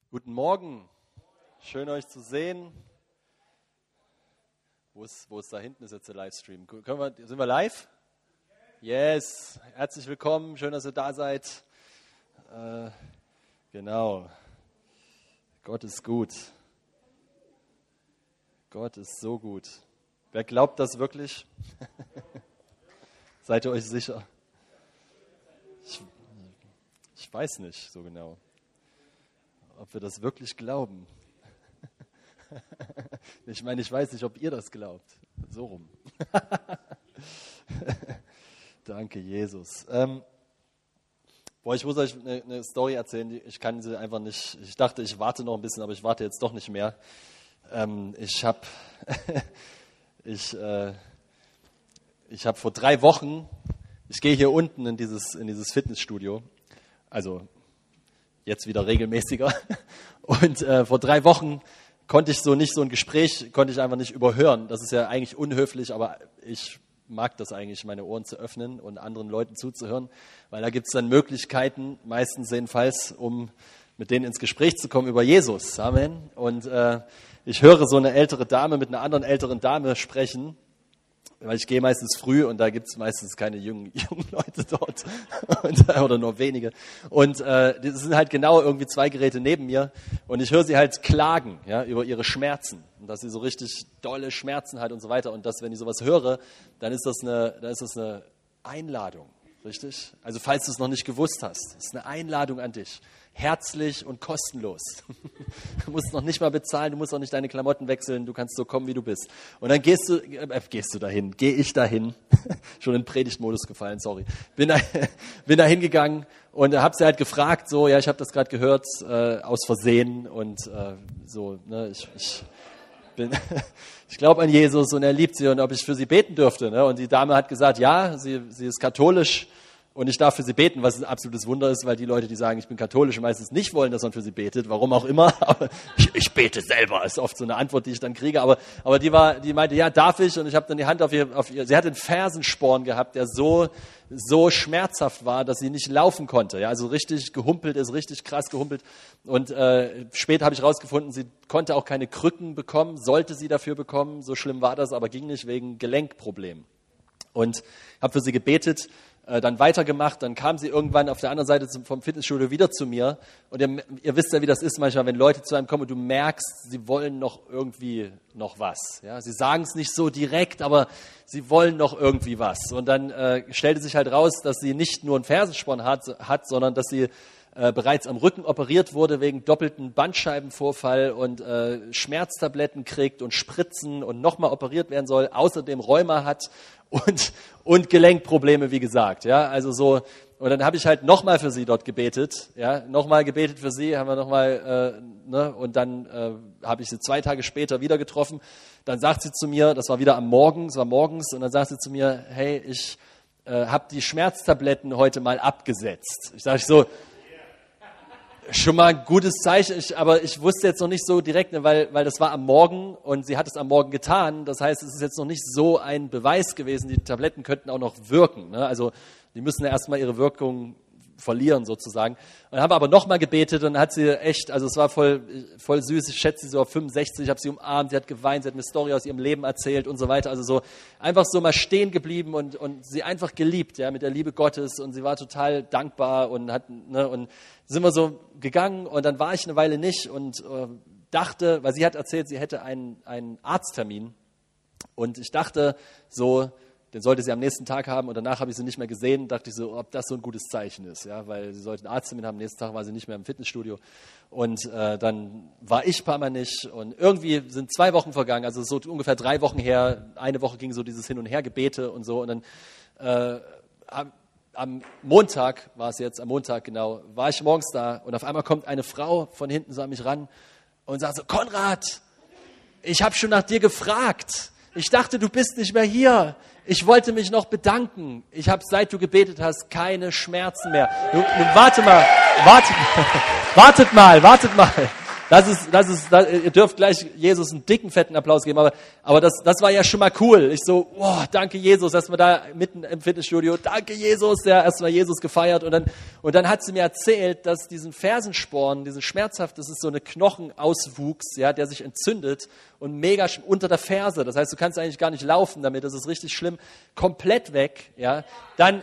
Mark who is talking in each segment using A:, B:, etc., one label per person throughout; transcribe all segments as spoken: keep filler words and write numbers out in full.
A: Guten Morgen, schön euch zu sehen. Wo ist, wo ist da hinten ist jetzt der Livestream? Können wir, sind wir live? Yes, herzlich willkommen, schön, dass ihr da seid. Äh, genau, Gott ist gut. Gott ist so gut. Wer glaubt das wirklich? Seid ihr euch sicher? Ich, ich weiß nicht so genau, ob wir das wirklich glauben. Ich meine, ich weiß nicht, ob ihr das glaubt. So rum. Danke, Jesus. Ähm, boah, ich muss euch eine, eine Story erzählen, die, ich kann sie einfach nicht, ich dachte, ich warte noch ein bisschen, aber ich warte jetzt doch nicht mehr. Ähm, ich habe ich, äh, ich hab vor drei Wochen, ich gehe hier unten in dieses, in dieses Fitnessstudio, also jetzt wieder regelmäßiger. Und äh, vor drei Wochen konnte ich so nicht so ein Gespräch, konnte ich einfach nicht überhören. Das ist ja eigentlich unhöflich, aber ich mag das eigentlich, meine Ohren zu öffnen und anderen Leuten zuzuhören, weil da gibt es dann Möglichkeiten, meistens jedenfalls, um mit denen ins Gespräch zu kommen über Jesus. Amen. Und äh, ich höre so eine ältere Dame mit einer anderen älteren Dame sprechen, weil ich gehe meistens früh und da gibt es meistens keine jungen, jungen Leute dort und, oder nur wenige. Und äh, das sind halt genau irgendwie zwei Geräte neben mir und ich höre sie halt klagen, ja, über ihre Schmerzen und dass sie so richtig dolle Schmerzen hat und so weiter. Und dass, wenn ich sowas höre, dann ist das eine, dann ist das eine Einladung, richtig? Also falls du es noch nicht gewusst hast, ist eine Einladung an dich. Herzlich und kostenlos. Du musst noch nicht mal bezahlen, du musst auch nicht deine Klamotten wechseln, du kannst so kommen, wie du bist. Und dann gehst du, äh, gehst du dahin, gehe ich dahin, schon in Predigtmodus gefallen, sorry. Bin da, bin da hingegangen und habe sie halt gefragt, so, ja, ich habe das gerade gehört, äh, aus Versehen und äh, so, ne, ich, ich bin, ich glaube an Jesus und er liebt sie und ob ich für sie beten dürfte. Ne? Und die Dame hat gesagt, ja, sie, sie ist katholisch. Und ich darf für sie beten, was ein absolutes Wunder ist, weil die Leute, die sagen, ich bin katholisch, meistens nicht wollen, dass man für sie betet, warum auch immer. Aber ich, ich bete selber, ist oft so eine Antwort, die ich dann kriege. Aber, aber die war, die meinte, ja, darf ich? Und ich habe dann die Hand auf ihr, auf ihr, sie hatte einen Fersensporn gehabt, der so, so schmerzhaft war, dass sie nicht laufen konnte. Ja, also richtig gehumpelt ist, richtig krass gehumpelt. Und äh, später habe ich rausgefunden, sie konnte auch keine Krücken bekommen, sollte sie dafür bekommen. So schlimm war das, aber ging nicht wegen Gelenkproblemen. Und habe für sie gebetet. Dann weitergemacht, dann kam sie irgendwann auf der anderen Seite vom Fitnessstudio wieder zu mir und ihr, ihr wisst ja, wie das ist manchmal, wenn Leute zu einem kommen und du merkst, sie wollen noch irgendwie noch was. Ja? Sie sagen es nicht so direkt, aber sie wollen noch irgendwie was. Und dann äh, stellte sich halt raus, dass sie nicht nur einen Fersensporn hat, hat sondern dass sie äh, bereits am Rücken operiert wurde wegen doppelten Bandscheibenvorfall und äh, Schmerztabletten kriegt und Spritzen und nochmal operiert werden soll, außerdem Rheuma hat und, und Gelenkprobleme, wie gesagt. Ja, also so. Und dann habe ich halt nochmal für sie dort gebetet, ja, nochmal gebetet für sie, haben wir nochmal, äh, ne, und dann äh, habe ich sie zwei Tage später wieder getroffen. Dann sagt sie zu mir, das war wieder am Morgen, es war morgens, und dann sagt sie zu mir, hey, ich äh, habe die Schmerztabletten heute mal abgesetzt. Ich sage so, schon mal ein gutes Zeichen, ich, aber ich wusste jetzt noch nicht so direkt, ne, weil, weil das war am Morgen und sie hat es am Morgen getan. Das heißt, es ist jetzt noch nicht so ein Beweis gewesen, die Tabletten könnten auch noch wirken. Ne? Also die müssen ja erstmal ihre Wirkung verlieren sozusagen. Und dann haben wir aber nochmal gebetet und dann hat sie echt, also es war voll, voll süß, ich schätze sie so auf fünfundsechzig, ich habe sie umarmt, sie hat geweint, sie hat eine Story aus ihrem Leben erzählt und so weiter. Also so einfach so mal stehen geblieben und, und sie einfach geliebt, ja, mit der Liebe Gottes, und sie war total dankbar und hat, ne, und sind wir so gegangen und dann war ich eine Weile nicht und äh, dachte, weil sie hat erzählt, sie hätte einen, einen Arzttermin und ich dachte so, den sollte sie am nächsten Tag haben und danach habe ich sie nicht mehr gesehen, dachte ich so, ob das so ein gutes Zeichen ist, ja, weil sie sollte einen Arzttermin haben, am nächsten Tag war sie nicht mehr im Fitnessstudio und äh, dann war ich ein paar Mal nicht und irgendwie sind zwei Wochen vergangen, also so ungefähr drei Wochen her, eine Woche ging so dieses Hin- und Her-Gebete und so und dann äh, am, am Montag, war es jetzt, am Montag genau, war ich morgens da und auf einmal kommt eine Frau von hinten so an mich ran und sagt so, Konrad, ich habe schon nach dir gefragt. Ich dachte, du bist nicht mehr hier. Ich wollte mich noch bedanken. Ich habe, seit du gebetet hast, keine Schmerzen mehr. Nun, nun warte mal, wartet, wartet mal, wartet mal. Das ist, das ist, das, ihr dürft gleich Jesus einen dicken, fetten Applaus geben, aber, aber das, das war ja schon mal cool. Ich so, wow, danke Jesus, dass wir da mitten im Fitnessstudio, danke Jesus, der erstmal Jesus gefeiert und dann, und dann hat sie mir erzählt, dass diesen Fersensporn, diesen schmerzhaft, das ist so eine Knochenauswuchs, ja, der sich entzündet und mega unter der Ferse. Das heißt, du kannst eigentlich gar nicht laufen damit, das ist richtig schlimm, komplett weg, ja. Dann,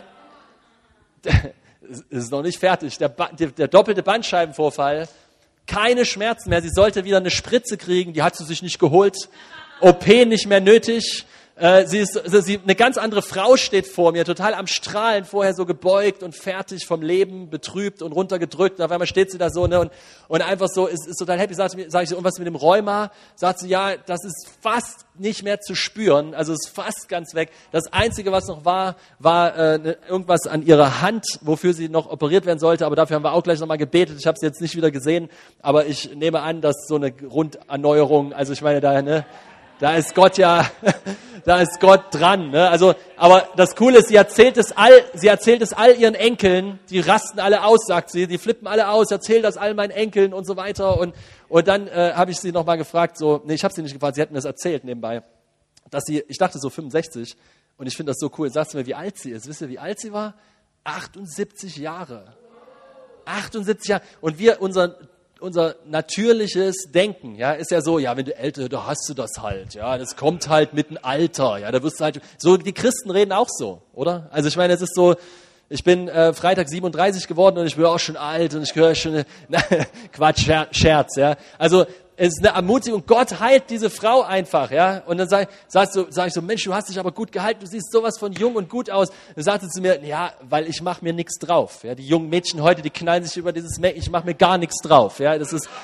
A: es ist noch nicht fertig, der, der, der doppelte Bandscheibenvorfall, keine Schmerzen mehr. Sie sollte wieder eine Spritze kriegen, die hat sie sich nicht geholt. O P nicht mehr nötig. Äh, sie ist, sie, eine ganz andere Frau steht vor mir, total am Strahlen, vorher so gebeugt und fertig vom Leben, betrübt und runtergedrückt. Und auf einmal steht sie da so, ne, und, und einfach so, ist, ist total happy. Sag ich, sag ich so, und was mit dem Rheuma? Sagt sie, ja, das ist fast nicht mehr zu spüren, also ist fast ganz weg. Das Einzige, was noch war, war äh, irgendwas an ihrer Hand, wofür sie noch operiert werden sollte, aber dafür haben wir auch gleich nochmal gebetet. Ich habe sie jetzt nicht wieder gesehen, aber ich nehme an, dass so eine Grunderneuerung, also ich meine, da, ne, da ist Gott ja, da ist Gott dran, ne? Also, aber das Coole ist, sie erzählt es all, sie erzählt es all ihren Enkeln, die rasten alle aus, sagt sie, die flippen alle aus, erzählt das all meinen Enkeln und so weiter und und dann äh, habe ich sie nochmal gefragt, so, nee, ich habe sie nicht gefragt, sie hat mir das erzählt nebenbei, dass sie, ich dachte so fünfundsechzig und ich finde das so cool, sagt sie mir, wie alt sie ist, wisst ihr, wie alt sie war? achtundsiebzig Jahre. achtundsiebzig Jahre und wir, unser Unser natürliches Denken, ja, ist ja so, ja, wenn du älter, da hast du das halt, ja, das kommt halt mit dem Alter, ja, da wirst du halt, so, die Christen reden auch so, oder? Also ich meine, es ist so, ich bin äh, Freitag siebenunddreißig geworden und ich bin auch schon alt und ich gehöre schon, na, Quatsch, Scherz, ja, also es ist eine Ermutigung, Gott heilt diese Frau einfach, ja, und dann sag, sagst du, sag ich so, Mensch, du hast dich aber gut gehalten, du siehst sowas von jung und gut aus. Dann sagt sie zu mir, ja, weil ich mache mir nichts drauf, ja, die jungen Mädchen heute, die knallen sich über dieses, Make, ich mache mir gar nichts drauf, ja, das ist,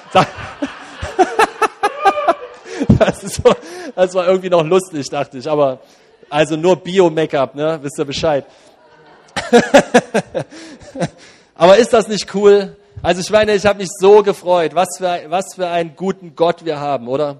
A: das ist so, das war irgendwie noch lustig, dachte ich, aber, also nur Bio-Make-up, ne, wisst ihr Bescheid. Aber ist das nicht cool? Also ich meine, ich habe mich so gefreut, was für, was für einen guten Gott wir haben, oder?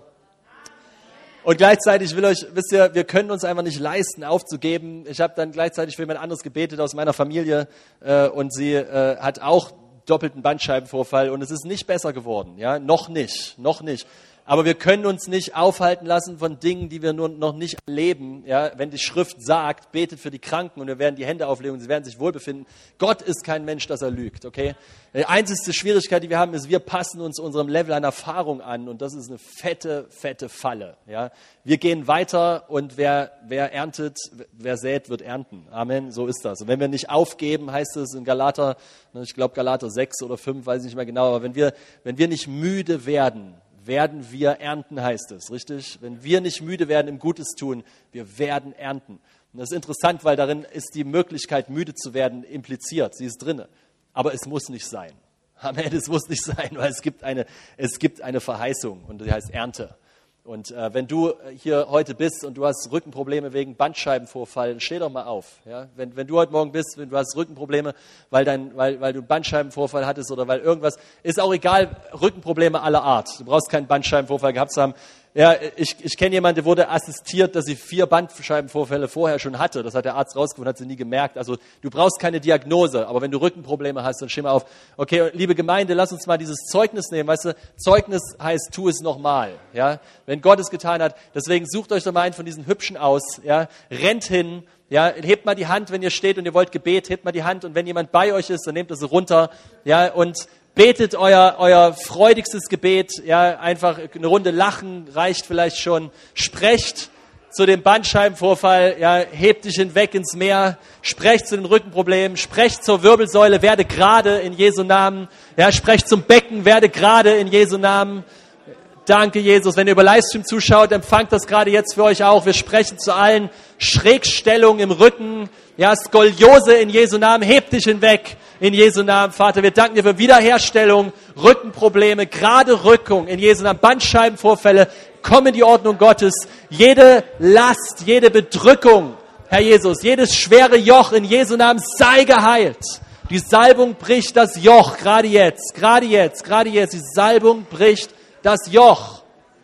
A: Und gleichzeitig will euch, wisst ihr, wir können uns einfach nicht leisten, aufzugeben. Ich habe dann gleichzeitig für jemand anderes gebetet aus meiner Familie äh, und sie äh, hat auch doppelten Bandscheibenvorfall und es ist nicht besser geworden, ja, noch nicht, noch nicht. Aber wir können uns nicht aufhalten lassen von Dingen, die wir nur noch nicht erleben. Ja, wenn die Schrift sagt, betet für die Kranken und wir werden die Hände auflegen und sie werden sich wohlbefinden. Gott ist kein Mensch, dass er lügt, okay? Die einzige Schwierigkeit, die wir haben, ist, wir passen uns unserem Level an Erfahrung an und das ist eine fette, fette Falle. Ja, wir gehen weiter und wer, wer erntet, wer sät, wird ernten. Amen, so ist das. Und wenn wir nicht aufgeben, heißt es in Galater, ich glaube Galater sechs oder fünf, weiß ich nicht mehr genau, aber wenn wir, wenn wir nicht müde werden, werden wir ernten, heißt es, richtig? Wenn wir nicht müde werden im Gutes tun, wir werden ernten. Und das ist interessant, weil darin ist die Möglichkeit, müde zu werden, impliziert. Sie ist drinne. Aber es muss nicht sein. Amen, es muss nicht sein, weil es gibt eine, es gibt eine Verheißung und die heißt Ernte. Und äh, wenn du hier heute bist und du hast Rückenprobleme wegen Bandscheibenvorfall, steh doch mal auf. Ja? Wenn, wenn du heute Morgen bist, wenn du hast Rückenprobleme, weil, dein, weil, weil du einen Bandscheibenvorfall hattest oder weil irgendwas, ist auch egal, Rückenprobleme aller Art. Du brauchst keinen Bandscheibenvorfall gehabt zu haben. Ja, ich, ich kenne jemanden, der wurde assistiert, dass sie vier Bandscheibenvorfälle vorher schon hatte. Das hat der Arzt rausgefunden, hat sie nie gemerkt. Also du brauchst keine Diagnose, aber wenn du Rückenprobleme hast, dann steh mal auf. Okay, liebe Gemeinde, lass uns mal dieses Zeugnis nehmen. Weißt du, Zeugnis heißt, tu es nochmal. Ja, wenn Gott es getan hat. Deswegen sucht euch doch mal einen von diesen Hübschen aus. Ja, rennt hin. Ja, hebt mal die Hand, wenn ihr steht und ihr wollt Gebet, hebt mal die Hand und wenn jemand bei euch ist, dann nehmt ihr sie runter. Ja, und betet euer, euer freudigstes Gebet, ja, einfach eine Runde lachen reicht vielleicht schon. Sprecht zu dem Bandscheibenvorfall, ja, hebt dich hinweg ins Meer, sprecht zu den Rückenproblemen, sprecht zur Wirbelsäule, werde gerade in Jesu Namen, ja, sprecht zum Becken, werde gerade in Jesu Namen. Danke, Jesus. Wenn ihr über Livestream zuschaut, empfangt das gerade jetzt für euch auch. Wir sprechen zu allen Schrägstellungen im Rücken, ja, Skoliose in Jesu Namen, hebt dich hinweg in Jesu Namen, Vater. Wir danken dir für Wiederherstellung, Rückenprobleme, gerade Rückung in Jesu Namen, Bandscheibenvorfälle, komm in die Ordnung Gottes. Jede Last, jede Bedrückung, Herr Jesus, jedes schwere Joch in Jesu Namen sei geheilt. Die Salbung bricht das Joch, gerade jetzt, gerade jetzt, gerade jetzt. Die Salbung bricht das Joch.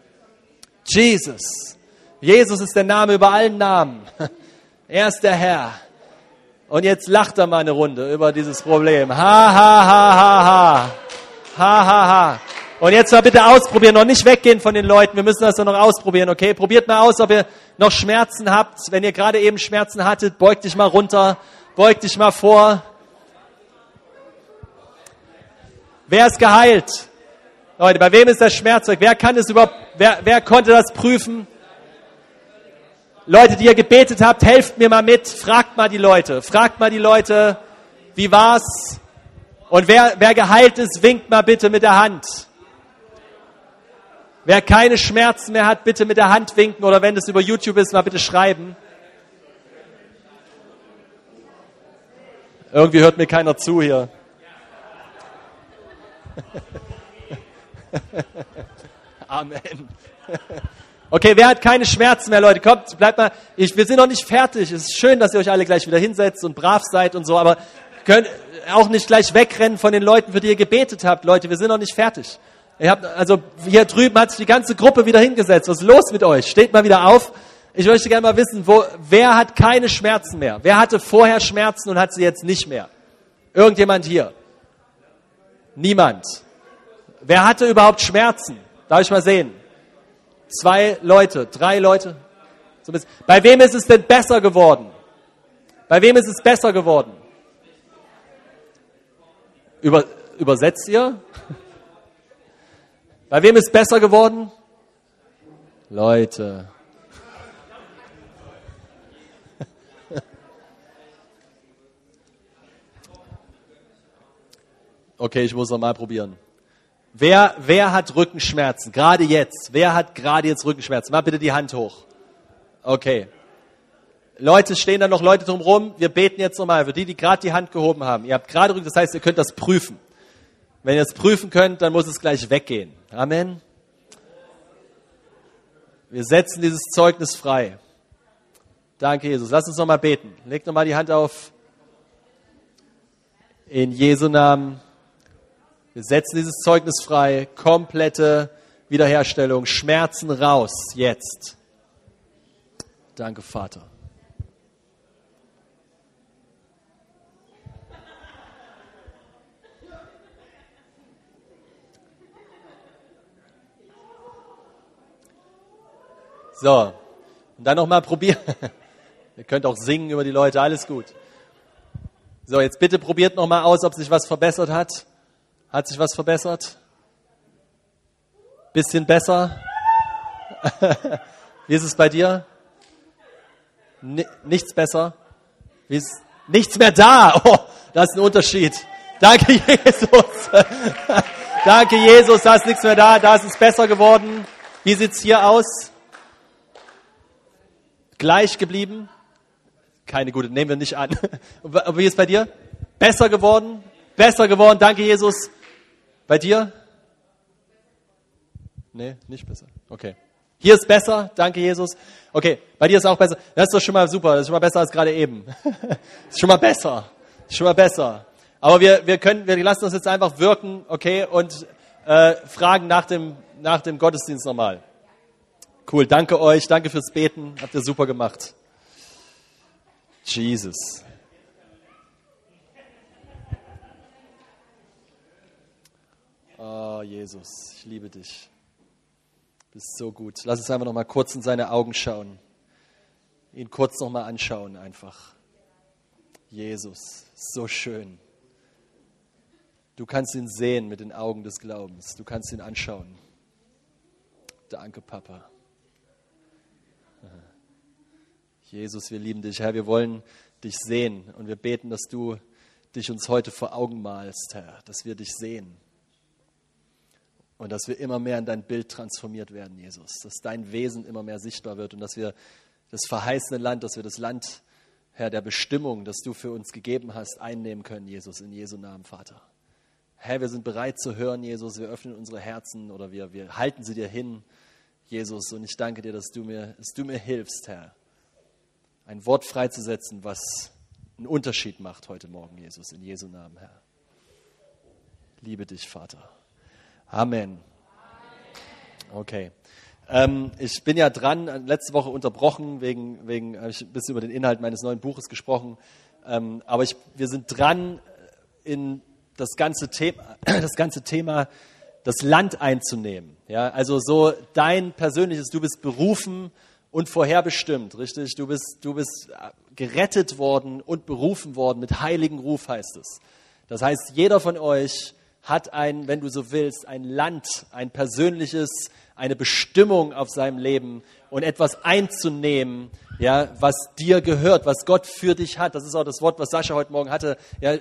A: Jesus. Jesus ist der Name über allen Namen. Er ist der Herr. Und jetzt lacht er mal eine Runde über dieses Problem. Ha, ha, ha, ha, ha. Ha, ha, ha.
B: Und jetzt mal bitte ausprobieren, noch nicht weggehen von den Leuten. Wir müssen das doch noch ausprobieren, okay? Probiert mal aus, ob ihr noch Schmerzen habt. Wenn ihr gerade eben Schmerzen hattet, beugt dich mal runter, beugt dich mal vor. Wer ist geheilt? Leute, bei wem ist das Schmerz weg? Wer kann es überhaupt, wer, wer konnte das prüfen? Leute, die ihr gebetet habt, helft mir mal mit. Fragt mal die Leute. Fragt mal die Leute, wie war's? Und wer, wer geheilt ist, winkt mal bitte mit der Hand. Wer keine Schmerzen mehr hat, bitte mit der Hand winken. Oder wenn es über YouTube ist, mal bitte schreiben. Irgendwie hört mir keiner zu hier. Amen. Okay, wer hat keine Schmerzen mehr, Leute? Kommt, bleibt mal. Ich, wir sind noch nicht fertig. Es ist schön, dass ihr euch alle gleich wieder hinsetzt und brav seid und so, aber könnt auch nicht gleich wegrennen von den Leuten, für die ihr gebetet habt. Leute, wir sind noch nicht fertig. Ihr habt, also hier drüben hat sich die ganze Gruppe wieder hingesetzt. Was ist los mit euch? Steht mal wieder auf. Ich möchte gerne mal wissen, wo, wer hat keine Schmerzen mehr? Wer hatte vorher Schmerzen und hat sie jetzt nicht mehr? Irgendjemand hier? Niemand. Wer hatte überhaupt Schmerzen? Darf ich mal sehen? Zwei Leute, drei Leute. So ein Bei wem ist es denn besser geworden? Bei wem ist es besser geworden? Über, übersetzt ihr? Bei wem ist es besser geworden? Leute. Okay, ich muss noch mal probieren. Wer, wer hat Rückenschmerzen? Gerade jetzt. Wer hat gerade jetzt Rückenschmerzen? Mal bitte die Hand hoch. Okay. Leute, stehen da noch Leute drumherum? Wir beten jetzt nochmal für die, die gerade die Hand gehoben haben. Ihr habt gerade Rücken, das heißt, ihr könnt das prüfen. Wenn ihr es prüfen könnt, dann muss es gleich weggehen. Amen. Wir setzen dieses Zeugnis frei. Danke, Jesus. Lass uns nochmal beten. Legt nochmal die Hand auf. In Jesu Namen. Wir setzen dieses Zeugnis frei, komplette Wiederherstellung, Schmerzen raus, jetzt. Danke, Vater. So, und dann nochmal probieren. Ihr könnt auch singen über die Leute, alles gut. So, jetzt bitte probiert nochmal aus, ob sich was verbessert hat. Hat sich was verbessert? Bisschen besser? Wie ist es bei dir? N- nichts besser? Wie ist nichts mehr da? Oh, das ist ein Unterschied. Danke, Jesus. Danke, Jesus, da ist nichts mehr da. Da ist es besser geworden. Wie sieht's hier aus? Gleich geblieben? Keine gute, nehmen wir nicht an. Und wie ist es bei dir? Besser geworden? Besser geworden, danke, Jesus. Bei dir? Nee, nicht besser. Okay. Hier ist besser, danke, Jesus. Okay, bei dir ist auch besser. Das ist doch schon mal super, das ist schon mal besser als gerade eben. Das ist schon mal besser. Das ist schon mal besser. Aber wir, wir können, wir lassen uns jetzt einfach wirken, okay, und äh, fragen nach dem, nach dem Gottesdienst nochmal. Cool, danke euch, danke fürs Beten, habt ihr super gemacht. Jesus. Oh, Jesus, ich liebe dich. Du bist so gut. Lass uns einfach noch mal kurz in seine Augen schauen. Ihn kurz noch mal anschauen einfach. Jesus, so schön. Du kannst ihn sehen mit den Augen des Glaubens. Du kannst ihn anschauen. Danke, Papa. Jesus, wir lieben dich, Herr. Wir wollen dich sehen und wir beten, dass du dich uns heute vor Augen malst, Herr, dass wir dich sehen. Und dass wir immer mehr in dein Bild transformiert werden, Jesus. Dass dein Wesen immer mehr sichtbar wird und dass wir das verheißene Land, dass wir das Land, Herr, der Bestimmung, das du für uns gegeben hast, einnehmen können, Jesus, in Jesu Namen, Vater. Herr, wir sind bereit zu hören, Jesus. Wir öffnen unsere Herzen oder wir, wir halten sie dir hin, Jesus. Und ich danke dir, dass du mir, dass du mir hilfst, Herr, ein Wort freizusetzen, was einen Unterschied macht heute Morgen, Jesus, in Jesu Namen, Herr. Liebe dich, Vater. Amen. Okay. Ähm, ich bin ja dran, letzte Woche unterbrochen, wegen, wegen habe ich ein bisschen über den Inhalt meines neuen Buches gesprochen. Ähm, aber ich, wir sind dran in das ganze Thema, das ganze Thema
A: das Land einzunehmen. Ja, also so dein persönliches, du bist berufen und vorherbestimmt, richtig? Du bist, du bist gerettet worden und berufen worden mit heiligen Ruf, heißt es. Das heißt, jeder von euch hat ein, wenn du so willst, ein Land, ein persönliches, eine Bestimmung auf seinem Leben und etwas einzunehmen, ja, was dir gehört, was Gott für dich hat. Das ist auch das Wort, was Sascha heute Morgen hatte. Ja,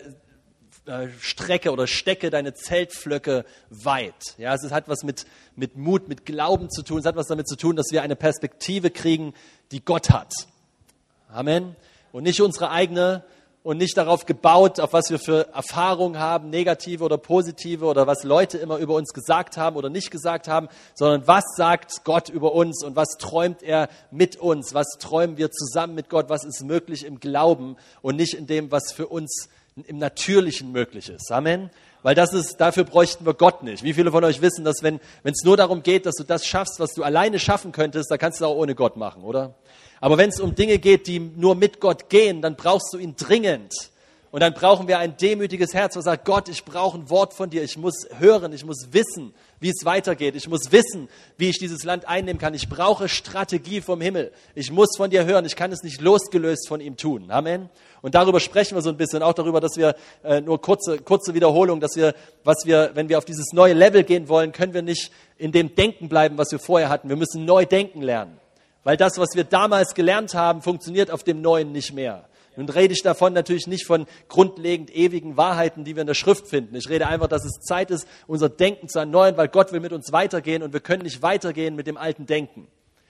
A: Strecke oder stecke deine Zeltpflöcke weit. Ja, es hat was mit, mit Mut, mit Glauben zu tun. Es hat was damit zu tun, dass wir eine Perspektive kriegen, die Gott hat. Amen. Und nicht unsere eigene und nicht darauf gebaut, auf was wir für Erfahrungen haben, negative oder positive oder was Leute immer über uns gesagt haben oder nicht gesagt haben, sondern was sagt Gott über uns und was träumt er mit uns, was träumen wir zusammen mit Gott, was ist möglich im Glauben und nicht in dem, was für uns im Natürlichen möglich ist. Amen. Weil das ist, dafür bräuchten wir Gott nicht. Wie viele von euch wissen, dass wenn wenn es nur darum geht, dass du das schaffst, was du alleine schaffen könntest, dann kannst du auch ohne Gott machen, oder? Aber wenn es um Dinge geht, die nur mit Gott gehen, dann brauchst du ihn dringend. Und dann brauchen wir ein demütiges Herz, das sagt, Gott, ich brauche ein Wort von dir. Ich muss hören, ich muss wissen, wie es weitergeht. Ich muss wissen, wie ich dieses Land einnehmen kann. Ich brauche Strategie vom Himmel. Ich muss von dir hören. Ich kann es nicht losgelöst von ihm tun. Amen. Und darüber sprechen wir so ein bisschen, auch darüber, dass wir, äh, nur kurze, kurze Wiederholung, dass wir, was wir, wenn wir auf dieses neue Level gehen wollen, können wir nicht in dem Denken bleiben, was wir vorher hatten. Wir müssen neu denken lernen. Weil das, was wir damals gelernt haben, funktioniert auf dem Neuen nicht mehr. Nun rede ich davon natürlich nicht von grundlegend ewigen Wahrheiten, die wir in der Schrift finden. Ich rede einfach, dass es Zeit ist, unser Denken zu erneuern, weil Gott will mit uns weitergehen und wir können nicht weitergehen mit dem alten Denken.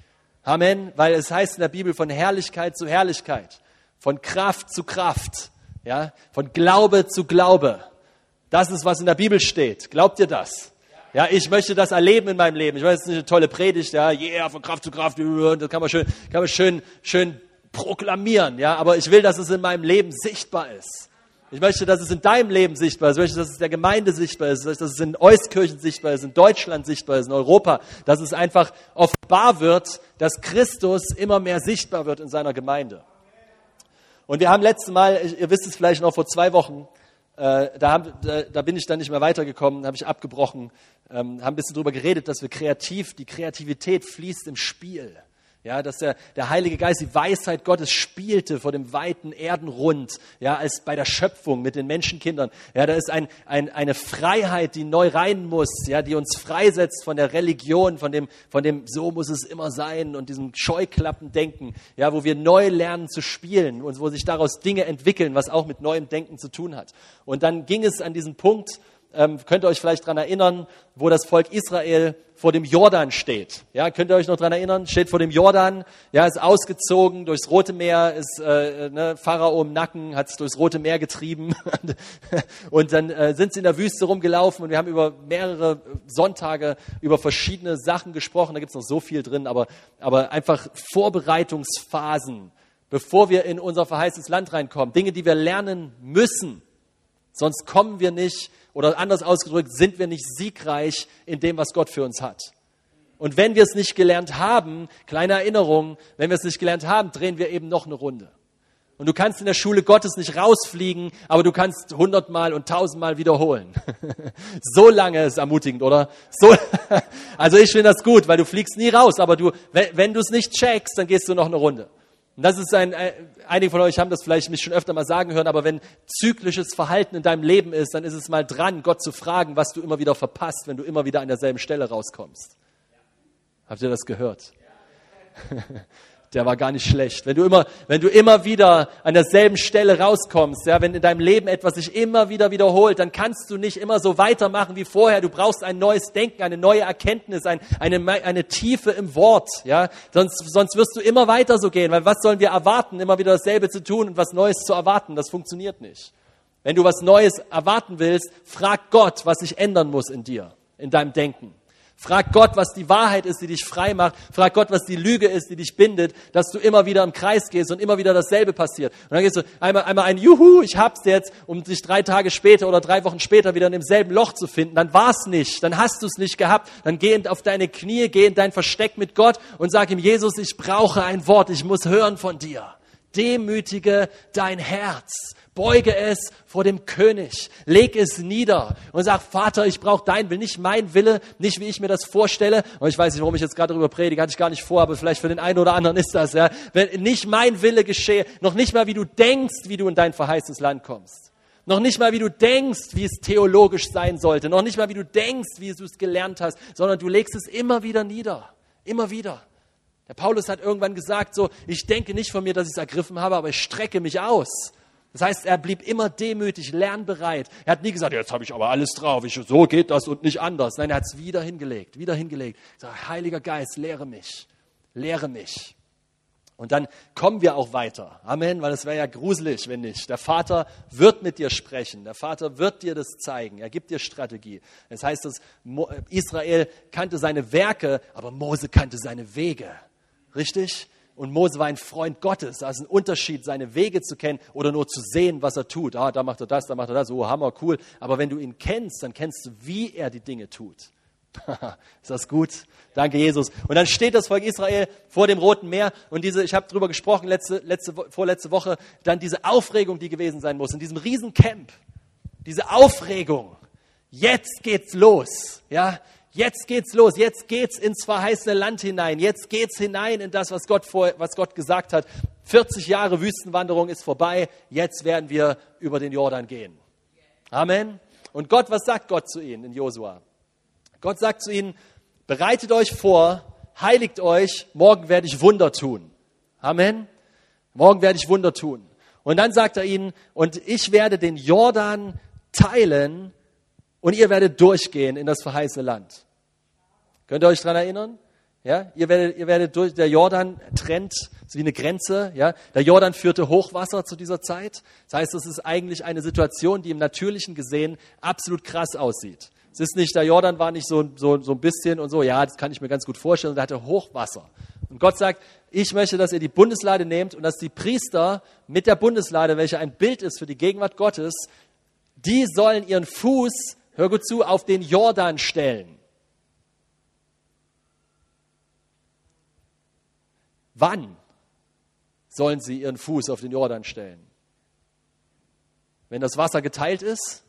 A: Amen, weil es heißt in der Bibel von Herrlichkeit zu Herrlichkeit, von Kraft zu Kraft, ja, von Glaube zu Glaube. Das ist, was in der Bibel steht. Glaubt ihr das? Ja, ich möchte das erleben in meinem Leben. Ich weiß, es ist nicht eine tolle Predigt, ja, yeah, von Kraft zu Kraft, das kann man schön, kann man schön, schön proklamieren, ja, aber ich will, dass es in meinem Leben sichtbar ist. Ich möchte, dass es in deinem Leben sichtbar ist. Ich möchte, dass es der Gemeinde sichtbar ist. Ich möchte, dass es in Euskirchen sichtbar ist, in Deutschland sichtbar ist, in Europa. Dass es einfach offenbar wird, dass Christus immer mehr sichtbar wird in seiner Gemeinde. Und wir haben letztes Mal, ihr wisst es vielleicht noch vor zwei Wochen, äh, da, haben, da, da bin ich dann nicht mehr weitergekommen, habe ich abgebrochen, ähm, haben ein bisschen drüber geredet, dass wir kreativ, die Kreativität fließt im Spiel. Ja, dass der, der Heilige Geist, die Weisheit Gottes spielte vor dem weiten Erdenrund, ja, als bei der Schöpfung mit den Menschenkindern. Ja, da ist ein, ein, eine Freiheit, die neu rein muss, ja, die uns freisetzt von der Religion, von dem, von dem, so muss es immer sein und diesem Scheuklappendenken, ja, wo wir neu lernen zu spielen und wo sich daraus Dinge entwickeln, was auch mit neuem Denken zu tun hat. Und dann ging es an diesen Punkt, Ähm, könnt ihr euch vielleicht daran erinnern, wo das Volk Israel vor dem Jordan steht. Ja, könnt ihr euch noch daran erinnern? Steht vor dem Jordan, ja, ist ausgezogen durchs Rote Meer, ist äh, ne, Pharao im Nacken, hat es durchs Rote Meer getrieben und dann äh, sind sie in der Wüste rumgelaufen und wir haben über mehrere Sonntage über verschiedene Sachen gesprochen. Da gibt es noch so viel drin, aber, aber einfach Vorbereitungsphasen, bevor wir in unser verheißenes Land reinkommen. Dinge, die wir lernen müssen, sonst kommen wir nicht. Oder anders ausgedrückt, sind wir nicht siegreich in dem, was Gott für uns hat. Und wenn wir es nicht gelernt haben, kleine Erinnerung, wenn wir es nicht gelernt haben, drehen wir eben noch eine Runde. Und du kannst in der Schule Gottes nicht rausfliegen, aber du kannst hundertmal und tausendmal wiederholen. So lange ist ermutigend, oder? So, also ich finde das gut, weil du fliegst nie raus, aber du, wenn, wenn du es nicht checkst, dann gehst du noch eine Runde. Und das ist ein, einige von euch haben das vielleicht mich schon öfter mal sagen hören, aber wenn zyklisches Verhalten in deinem Leben ist, dann ist es mal dran, Gott zu fragen, was du immer wieder verpasst, wenn du immer wieder an derselben Stelle rauskommst. Habt ihr das gehört? Der war gar nicht schlecht. Wenn du immer, wenn du immer wieder an derselben Stelle rauskommst, ja, wenn in deinem Leben etwas sich immer wieder wiederholt, dann kannst du nicht immer so weitermachen wie vorher. Du brauchst ein neues Denken, eine neue Erkenntnis, ein, eine, eine Tiefe im Wort, ja. Sonst, sonst wirst du immer weiter so gehen, weil was sollen wir erwarten, immer wieder dasselbe zu tun und was Neues zu erwarten? Das funktioniert nicht. Wenn du was Neues erwarten willst, frag Gott, was sich ändern muss in dir, in deinem Denken. Frag Gott, was die Wahrheit ist, die dich frei macht. Frag Gott, was die Lüge ist, die dich bindet, dass du immer wieder im Kreis gehst und immer wieder dasselbe passiert. Und dann gehst du einmal, einmal ein Juhu, ich hab's jetzt, um dich drei Tage später oder drei Wochen später wieder in demselben Loch zu finden. Dann war's nicht, dann hast du es nicht gehabt. Dann geh auf deine Knie, geh in dein Versteck mit Gott und sag ihm, Jesus, ich brauche ein Wort, ich muss hören von dir.
B: Demütige dein Herz, beuge es vor dem König, leg es nieder und sag, Vater, ich brauche dein Wille, nicht mein Wille, nicht wie ich mir das vorstelle. Und ich weiß nicht, warum ich jetzt gerade darüber predige, hatte ich gar nicht vor, aber vielleicht für den einen oder anderen ist das, ja. Wenn nicht mein Wille geschehe, noch nicht mal wie du denkst, wie du in dein verheißenes Land kommst. Noch nicht mal wie du denkst, wie es theologisch sein sollte. Noch nicht mal wie du denkst, wie du es gelernt hast, sondern du legst es immer wieder nieder, immer wieder. Der Paulus hat irgendwann gesagt, so, ich denke nicht von mir, dass ich es ergriffen habe, aber ich strecke mich aus. Das heißt, er blieb immer demütig, lernbereit. Er hat nie gesagt, jetzt habe ich aber alles drauf, ich, so geht das und nicht anders. Nein, er hat es wieder hingelegt, wieder hingelegt. Er sagt, Heiliger Geist, lehre mich, lehre mich. Und dann kommen wir auch weiter. Amen, weil es wäre ja gruselig, wenn nicht. Der Vater wird mit dir sprechen. Der Vater wird dir das zeigen. Er gibt dir Strategie. Das heißt, dass Israel kannte seine Werke, aber Mose kannte seine Wege. Richtig? Und Mose war ein Freund Gottes. Da ist ein Unterschied, seine Wege zu kennen oder nur zu sehen, was er tut. Ah, da macht er das, da macht er das. Oh, Hammer, cool. Aber wenn du ihn kennst, dann kennst du, wie er die Dinge tut. Ist das gut? Danke, Jesus. Und dann steht das Volk Israel vor dem Roten Meer. Und diese, ich habe drüber gesprochen, letzte, letzte, vorletzte Woche, dann diese Aufregung, die gewesen sein muss, in diesem Riesencamp. Diese Aufregung. Jetzt geht's los. Ja? Jetzt geht's los, jetzt geht's ins verheißene Land hinein, jetzt geht's hinein in das, was Gott, vor, was Gott gesagt hat. vierzig Jahre Wüstenwanderung ist vorbei, jetzt werden wir über den Jordan gehen. Amen. Und Gott, was sagt Gott zu ihnen in Josua? Gott sagt zu ihnen, bereitet euch vor, heiligt euch, morgen werde ich Wunder tun. Amen. Morgen werde ich Wunder tun. Und dann sagt er ihnen, und ich werde den Jordan teilen, und ihr werdet durchgehen in das verheißene Land. Könnt ihr euch daran erinnern? Ja, ihr werdet, ihr werdet durch, der Jordan trennt, ist wie eine Grenze. Ja, der Jordan führte Hochwasser zu dieser Zeit. Das heißt, es ist eigentlich eine Situation, die im Natürlichen gesehen absolut krass aussieht. Es ist nicht, der Jordan war nicht so, so, so ein bisschen und so, ja, das kann ich mir ganz gut vorstellen, der hatte Hochwasser. Und Gott sagt, ich möchte, dass ihr die Bundeslade nehmt und dass die Priester mit der Bundeslade, welche ein Bild ist für die Gegenwart Gottes, die sollen ihren Fuß, hör gut zu, auf den Jordan stellen. Wann sollen sie ihren Fuß auf den Jordan stellen? Wenn das Wasser geteilt ist?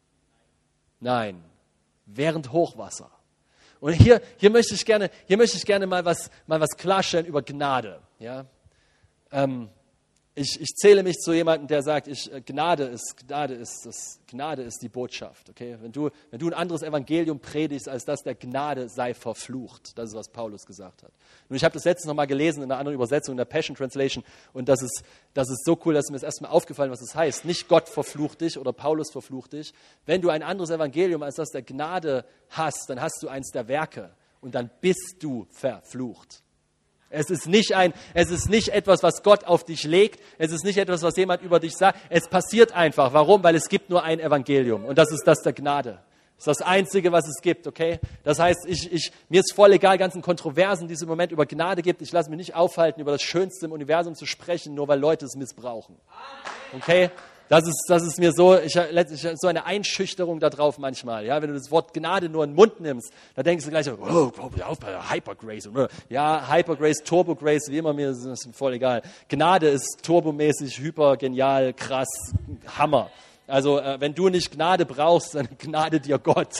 B: Nein, während Hochwasser. Und hier, hier, möchte ich gerne, hier möchte ich gerne mal was, mal was klarstellen über Gnade. Ja? Ähm, Ich, ich zähle mich zu jemandem, der sagt, ich, Gnade ist, Gnade ist, das, Gnade ist die Botschaft. Okay? Wenn du, wenn du ein anderes Evangelium predigst, als das der Gnade sei verflucht. Das ist, was Paulus gesagt hat. Nun, ich habe das letztens nochmal gelesen in einer anderen Übersetzung, in der Passion Translation. Und das ist, das ist so cool, dass mir das erstmal aufgefallen, was das heißt. Nicht Gott verflucht dich oder Paulus verflucht dich. Wenn du ein anderes Evangelium als das der Gnade hast, dann hast du eins der Werke. Und dann bist du verflucht. Es ist nicht ein, es ist nicht etwas, was Gott auf dich legt. Es ist nicht etwas, was jemand über dich sagt. Es passiert einfach. Warum? Weil es gibt nur ein Evangelium. Und das ist das der Gnade. Das ist das Einzige, was es gibt, okay? Das heißt, ich, ich, mir ist voll egal, ganzen Kontroversen, die es im Moment über Gnade gibt. Ich lasse mich nicht aufhalten, über das Schönste im Universum zu sprechen, nur weil Leute es missbrauchen. Okay? Das ist, das ist mir so, ich, ich, so eine Einschüchterung da drauf manchmal. Ja, wenn du das Wort Gnade nur in den Mund nimmst, da denkst du gleich, oh, auf bei Hypergrace. Ja, Hypergrace, Turbograce, wie immer, mir ist das voll egal. Gnade ist turbomäßig, hyper, genial, krass, Hammer. Also, äh, wenn du nicht Gnade brauchst, dann gnade dir Gott.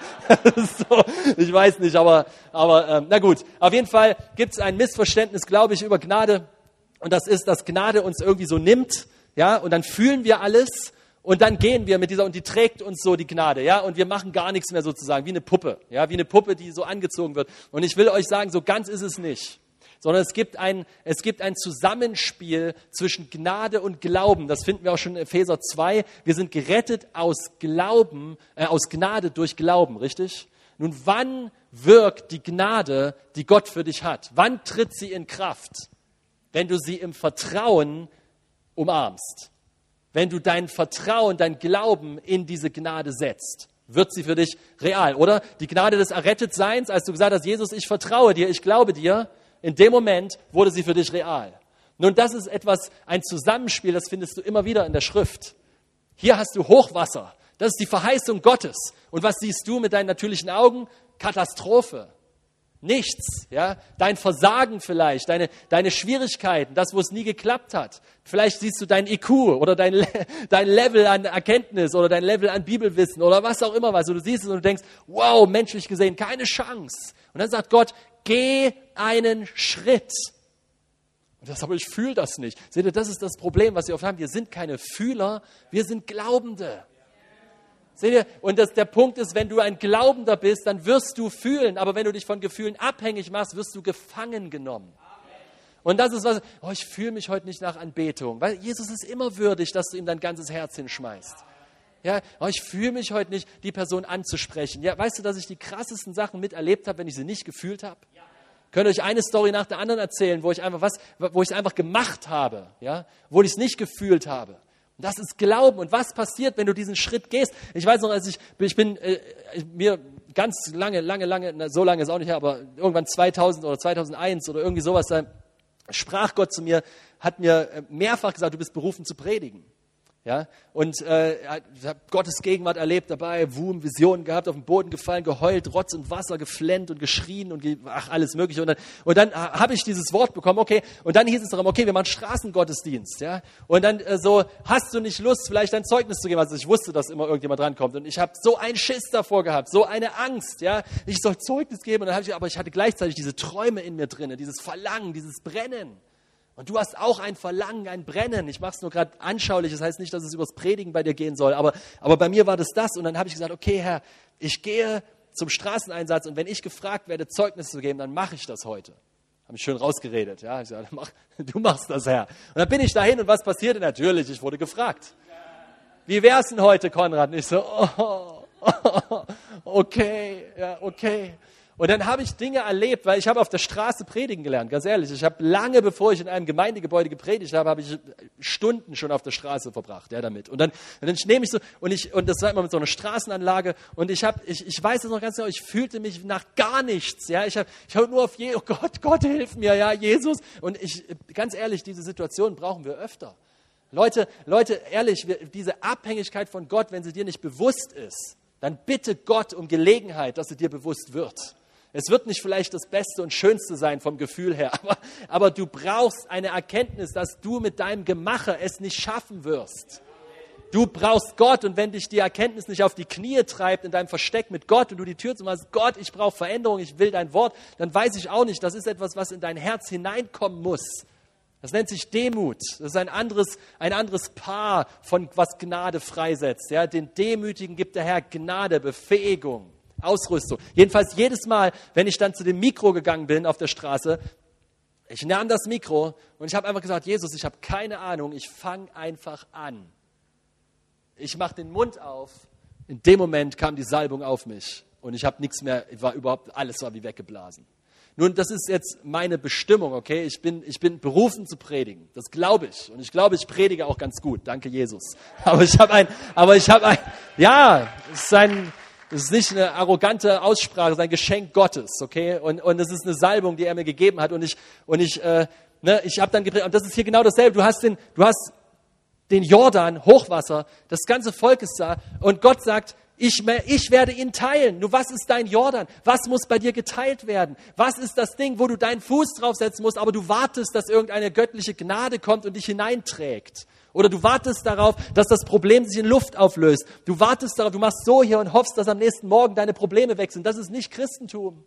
B: So, ich weiß nicht, aber, aber ähm, na gut. Auf jeden Fall gibt es ein Missverständnis, glaube ich, über Gnade. Und das ist, dass Gnade uns irgendwie so nimmt. Ja, und dann fühlen wir alles und dann gehen wir mit dieser, und die trägt uns so die Gnade, ja, und wir machen gar nichts mehr sozusagen, wie eine Puppe, ja, wie eine Puppe, die so angezogen wird. Und ich will euch sagen, so ganz ist es nicht, sondern es gibt ein, es gibt ein Zusammenspiel zwischen Gnade und Glauben. Das finden wir auch schon in Epheser zwei. Wir sind gerettet aus Glauben, äh, aus Gnade durch Glauben, richtig? Nun, wann wirkt die Gnade, die Gott für dich hat? Wann tritt sie in Kraft? Wenn du sie im Vertrauen umarmst. Wenn du dein Vertrauen, dein Glauben in diese Gnade setzt, wird sie für dich real, oder? Die Gnade des Errettetseins, als du gesagt hast, Jesus, ich vertraue dir, ich glaube dir, in dem Moment wurde sie für dich real. Nun, das ist etwas, ein Zusammenspiel, das findest du immer wieder in der Schrift. Hier hast du Hochwasser, das ist die Verheißung Gottes. Und was siehst du mit deinen natürlichen Augen? Katastrophe. Nichts, ja, dein Versagen vielleicht, deine, deine Schwierigkeiten, das, wo es nie geklappt hat. Vielleicht siehst du dein I Q oder dein, Le- dein Level an Erkenntnis oder dein Level an Bibelwissen oder was auch immer was. Und du siehst es und du denkst, wow, menschlich gesehen, keine Chance. Und dann sagt Gott, geh einen Schritt. Und das, aber ich fühle das nicht. Seht ihr, das ist das Problem, was wir oft haben. Wir sind keine Fühler, wir sind Glaubende. Seht ihr, und das, der Punkt ist, wenn du ein Glaubender bist, dann wirst du fühlen. Aber wenn du dich von Gefühlen abhängig machst, wirst du gefangen genommen. Und das ist was, oh, ich fühle mich heute nicht nach Anbetung. Weil Jesus ist immer würdig, dass du ihm dein ganzes Herz hinschmeißt. Ja, oh, ich fühle mich heute nicht, die Person anzusprechen. Ja, weißt du, dass ich die krassesten Sachen miterlebt habe, wenn ich sie nicht gefühlt habe? Ja. Könnt ihr euch eine Story nach der anderen erzählen, wo ich einfach was, wo ich es einfach gemacht habe, ja, wo ich es nicht gefühlt habe. Und das ist Glauben. Und was passiert, wenn du diesen Schritt gehst? Ich weiß noch, als ich, ich bin äh, mir ganz lange, lange, lange, na, so lange ist auch nicht her, aber irgendwann zweitausend oder zweitausendeins oder irgendwie sowas, da sprach Gott zu mir, hat mir mehrfach gesagt, du bist berufen zu predigen. Ja, und äh, ich habe Gottes Gegenwart erlebt dabei, Wum, Visionen gehabt, auf den Boden gefallen, geheult, Rotz und Wasser, geflennt und geschrien und ge- ach, alles mögliche. Und dann, und dann habe ich dieses Wort bekommen, okay, und dann hieß es darum, okay, wir machen Straßengottesdienst. Ja? Und dann äh, so, hast du nicht Lust, vielleicht dein Zeugnis zu geben? Also ich wusste, dass immer irgendjemand drankommt. Und ich habe so einen Schiss davor gehabt, so eine Angst. Ja, ich soll Zeugnis geben. Und dann habe ich, aber ich hatte gleichzeitig diese Träume in mir drin, dieses Verlangen, dieses Brennen. Und du hast auch ein Verlangen, ein Brennen. Ich mache es nur gerade anschaulich, das heißt nicht, dass es übers Predigen bei dir gehen soll, aber, aber bei mir war das das. Und dann habe ich gesagt, okay Herr, ich gehe zum Straßeneinsatz und wenn ich gefragt werde, Zeugnis zu geben, dann mache ich das heute. Habe ich schön rausgeredet. Ja, ich sage, mach, du machst das, Herr. Und dann bin ich dahin und was passierte? Natürlich, ich wurde gefragt. Wie wär's denn heute, Konrad? Und ich so, oh, oh, okay, ja, okay. Und dann habe ich Dinge erlebt, weil ich habe auf der Straße predigen gelernt, ganz ehrlich. Ich habe lange, bevor ich in einem Gemeindegebäude gepredigt habe, habe ich Stunden schon auf der Straße verbracht, ja, damit. Und dann, und dann nehme ich so, und ich, und das war immer mit so einer Straßenanlage, und ich habe, ich, ich weiß es noch ganz genau, ich fühlte mich nach gar nichts, ja. Ich habe, ich habe nur auf je, oh Gott, Gott hilf mir, ja, Jesus. Und ich, ganz ehrlich, diese Situation brauchen wir öfter. Leute, Leute, ehrlich, wir, diese Abhängigkeit von Gott, wenn sie dir nicht bewusst ist, dann bitte Gott um Gelegenheit, dass sie dir bewusst wird. Es wird nicht vielleicht das Beste und Schönste sein vom Gefühl her, aber, aber du brauchst eine Erkenntnis, dass du mit deinem Gemache es nicht schaffen wirst. Du brauchst Gott, und wenn dich die Erkenntnis nicht auf die Knie treibt in deinem Versteck mit Gott und du die Tür zumachst, Gott, ich brauche Veränderung, ich will dein Wort, dann weiß ich auch nicht, das ist etwas, was in dein Herz hineinkommen muss. Das nennt sich Demut. Das ist ein anderes, ein anderes Paar von was Gnade freisetzt. Ja, den Demütigen gibt der Herr Gnade, Befähigung, Ausrüstung. Jedenfalls jedes Mal, wenn ich dann zu dem Mikro gegangen bin auf der Straße, ich nahm das Mikro und ich habe einfach gesagt, Jesus, ich habe keine Ahnung, ich fange einfach an. Ich mache den Mund auf. In dem Moment kam die Salbung auf mich und ich habe nichts mehr, war überhaupt, alles war wie weggeblasen. Nun, das ist jetzt meine Bestimmung, okay? Ich bin, ich bin berufen zu predigen. Das glaube ich. Und ich glaube, ich predige auch ganz gut. Danke, Jesus. Aber ich habe ein, aber ich habe ein, ja, es ist ein, es ist nicht eine arrogante Aussprache, es ist ein Geschenk Gottes, okay? Und, und es ist eine Salbung, die er mir gegeben hat. Und ich, und ich, äh, ne, ich habe dann gepredigt. Und das ist hier genau dasselbe. Du hast den, du hast den Jordan, Hochwasser, das ganze Volk ist da. Und Gott sagt, Ich, ich werde ihn teilen. Nur was ist dein Jordan? Was muss bei dir geteilt werden? Was ist das Ding, wo du deinen Fuß draufsetzen musst, aber du wartest, dass irgendeine göttliche Gnade kommt und dich hineinträgt? Oder du wartest darauf, dass das Problem sich in Luft auflöst. Du wartest darauf, du machst so hier und hoffst, dass am nächsten Morgen deine Probleme weg sind. Das ist nicht Christentum.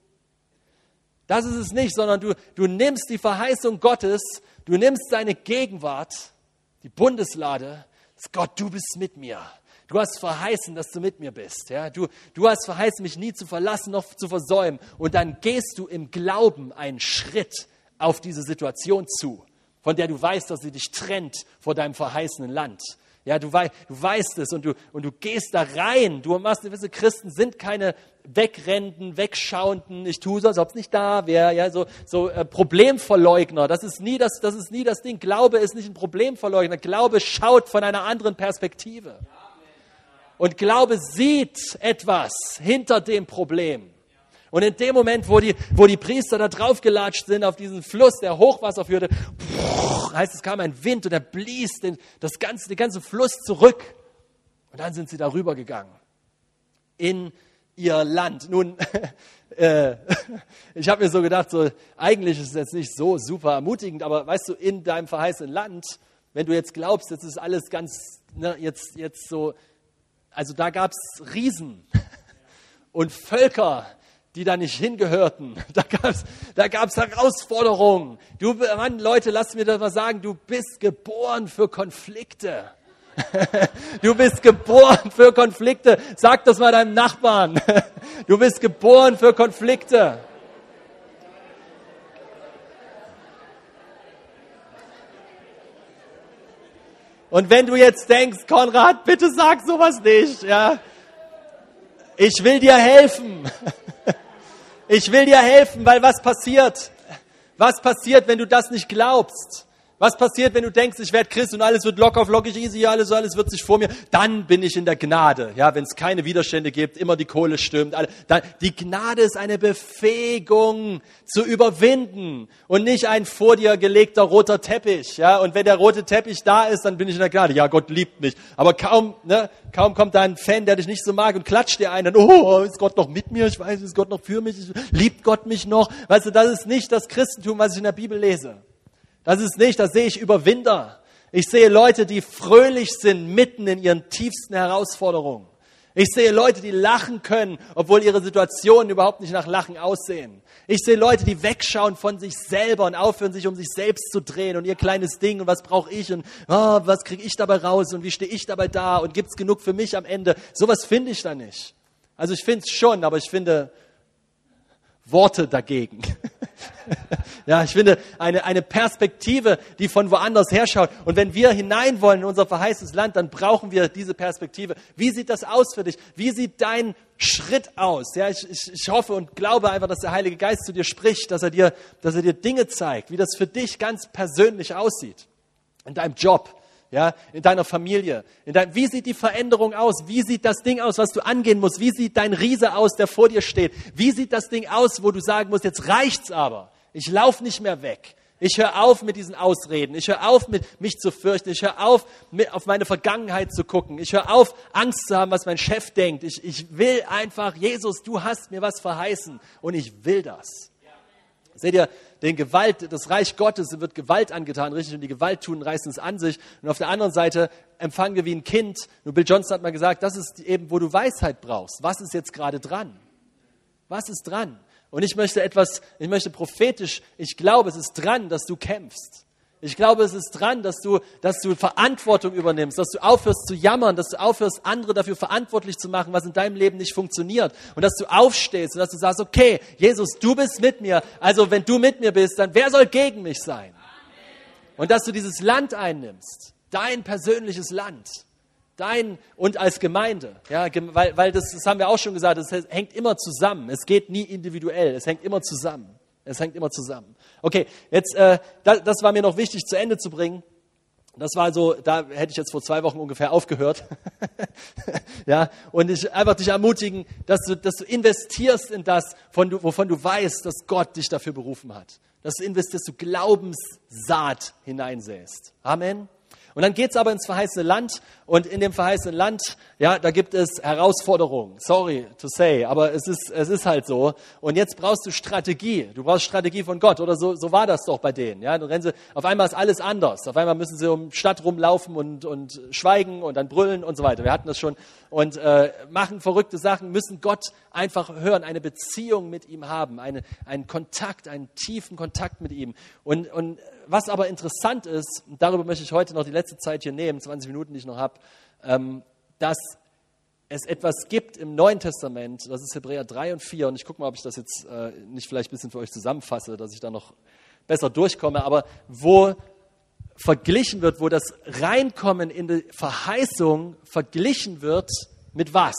B: Das ist es nicht, sondern du, du nimmst die Verheißung Gottes, du nimmst seine Gegenwart, die Bundeslade, Gott, du bist mit mir. Du hast verheißen, dass du mit mir bist. Ja? Du, du hast verheißen, mich nie zu verlassen, noch zu versäumen. Und dann gehst du im Glauben einen Schritt auf diese Situation zu, von der du weißt, dass sie dich trennt vor deinem verheißenen Land. Ja, du, wei- du weißt es und du, und du gehst da rein. Du machst, gewisse Christen sind keine wegrennenden, wegschauenden, ich tue so, als ob es nicht da wäre. Ja, so so äh, Problemverleugner. Das ist nie das, das ist nie das Ding. Glaube ist nicht ein Problemverleugner. Glaube schaut von einer anderen Perspektive. Und Glaube sieht etwas hinter dem Problem. Und in dem Moment, wo die, wo die Priester da draufgelatscht sind auf diesen Fluss, der Hochwasser führte, heißt es, kam ein Wind und er blies den, das ganze, den ganzen Fluss zurück. Und dann sind sie darüber gegangen in
A: ihr Land. Nun, äh, ich habe mir so gedacht, so, eigentlich ist es jetzt nicht so super ermutigend, aber weißt du, in deinem verheißenen Land, wenn du jetzt glaubst, das ist alles ganz, ne, jetzt, jetzt so, also da gab es Riesen und Völker, die da nicht hingehörten. Da gab's, da gab's Herausforderungen. Du, Mann, Leute, lasst mir das mal sagen, du bist geboren für Konflikte. Du bist geboren für Konflikte. Sag das mal deinem Nachbarn. Du bist geboren für Konflikte. Und wenn du jetzt denkst, Konrad, bitte sag sowas nicht, ja. Ich will dir helfen. Ich will dir helfen, weil was passiert? Was passiert, wenn du das nicht glaubst? Was passiert, wenn du denkst, ich werde Christ und alles wird locker, flockig, easy, alles, alles wird sich vor mir. Dann bin ich in der Gnade. Ja, wenn es keine Widerstände gibt, immer die Kohle stimmt. Dann, die Gnade ist eine Befähigung zu überwinden und nicht ein vor dir gelegter roter Teppich. Ja, und wenn der rote Teppich da ist, dann bin ich in der Gnade. Ja, Gott liebt mich. Aber kaum, ne, kaum kommt da ein Fan, der dich nicht so mag und klatscht dir ein. Dann, oh, ist Gott noch mit mir? Ich weiß, ist Gott noch für mich? Liebt Gott mich noch? Weißt du, das ist nicht das Christentum, was ich in der Bibel lese. Das ist nicht, das sehe ich Überwinder. Ich sehe Leute, die fröhlich sind mitten in ihren tiefsten Herausforderungen. Ich sehe Leute, die lachen können, obwohl ihre Situationen überhaupt nicht nach Lachen aussehen. Ich sehe Leute, die wegschauen von sich selber und aufhören, sich um sich selbst zu drehen und ihr kleines Ding und was brauche ich und oh, was kriege ich dabei raus und wie stehe ich dabei da und gibt es genug für mich am Ende. Sowas finde ich da nicht. Also ich finde es schon, aber ich finde Worte dagegen. Ja, ich finde eine, eine Perspektive, die von woanders herschaut. Und wenn wir hinein wollen in unser verheißenes Land, dann brauchen wir diese Perspektive. Wie sieht das aus für dich? Wie sieht dein Schritt aus? Ja, ich, ich, ich hoffe und glaube einfach, dass der Heilige Geist zu dir spricht, dass er dir, dass er dir Dinge zeigt, wie das für dich ganz persönlich aussieht. In deinem Job. Ja, in deiner Familie. In dein, wie sieht die Veränderung aus? Wie sieht das Ding aus, was du angehen musst? Wie sieht dein Riese aus, der vor dir steht? Wie sieht das Ding aus, wo du sagen musst, jetzt reicht's aber. Ich laufe nicht mehr weg. Ich höre auf mit diesen Ausreden. Ich höre auf, mit mich zu fürchten. Ich höre auf, mit, auf meine Vergangenheit zu gucken. Ich höre auf, Angst zu haben, was mein Chef denkt. Ich, ich will einfach, Jesus, du hast mir was verheißen und ich will das. Seht ihr, den Gewalt, das Reich Gottes wird Gewalt angetan, richtig, und die Gewalt tun, reißen es an sich. Und auf der anderen Seite empfangen wir wie ein Kind. Nur Bill Johnson hat mal gesagt, das ist eben, wo du Weisheit brauchst. Was ist jetzt gerade dran? Was ist dran? Und ich möchte etwas, ich möchte prophetisch, ich glaube, es ist dran, dass du kämpfst. Ich glaube, es ist dran, dass du, dass du Verantwortung übernimmst, dass du aufhörst zu jammern, dass du aufhörst, andere dafür verantwortlich zu machen, was in deinem Leben nicht funktioniert. Und dass du aufstehst und dass du sagst, okay, Jesus, du bist mit mir. Also wenn du mit mir bist, dann wer soll gegen mich sein? Und dass du dieses Land einnimmst, dein persönliches Land, dein und als Gemeinde. Ja, weil, weil das, das haben wir auch schon gesagt, es hängt immer zusammen. Es geht nie individuell, es hängt immer zusammen. Es hängt immer zusammen. Okay, jetzt, äh, das, das war mir noch wichtig zu Ende zu bringen. Das war so, da hätte ich jetzt vor zwei Wochen ungefähr aufgehört. Ja, und ich einfach dich ermutigen, dass du, dass du investierst in das, von du, wovon du weißt, dass Gott dich dafür berufen hat. Dass du investierst, du Glaubenssaat hineinsäst. Amen. Und dann geht's aber ins verheißene Land und in dem verheißenen Land, ja, da gibt es Herausforderungen. Sorry to say, aber es ist, es ist halt so. Und jetzt brauchst du Strategie. Du brauchst Strategie von Gott oder so, so war das doch bei denen. Ja, dann rennen sie, auf einmal ist alles anders. Auf einmal müssen sie um die Stadt rumlaufen und, und schweigen und dann brüllen und so weiter. Wir hatten das schon und äh, machen verrückte Sachen, müssen Gott einfach hören, eine Beziehung mit ihm haben, eine, einen Kontakt, einen tiefen Kontakt mit ihm. Und, und was aber interessant ist, und darüber möchte ich heute noch die letzte Zeit hier nehmen, zwanzig Minuten, die ich noch habe, ähm, dass es etwas gibt im Neuen Testament, das ist Hebräer drei und vier, und ich gucke mal, ob ich das jetzt äh, nicht vielleicht ein bisschen für euch zusammenfasse, dass ich da noch besser durchkomme, aber wo verglichen wird, wo das Reinkommen in die Verheißung verglichen wird mit was?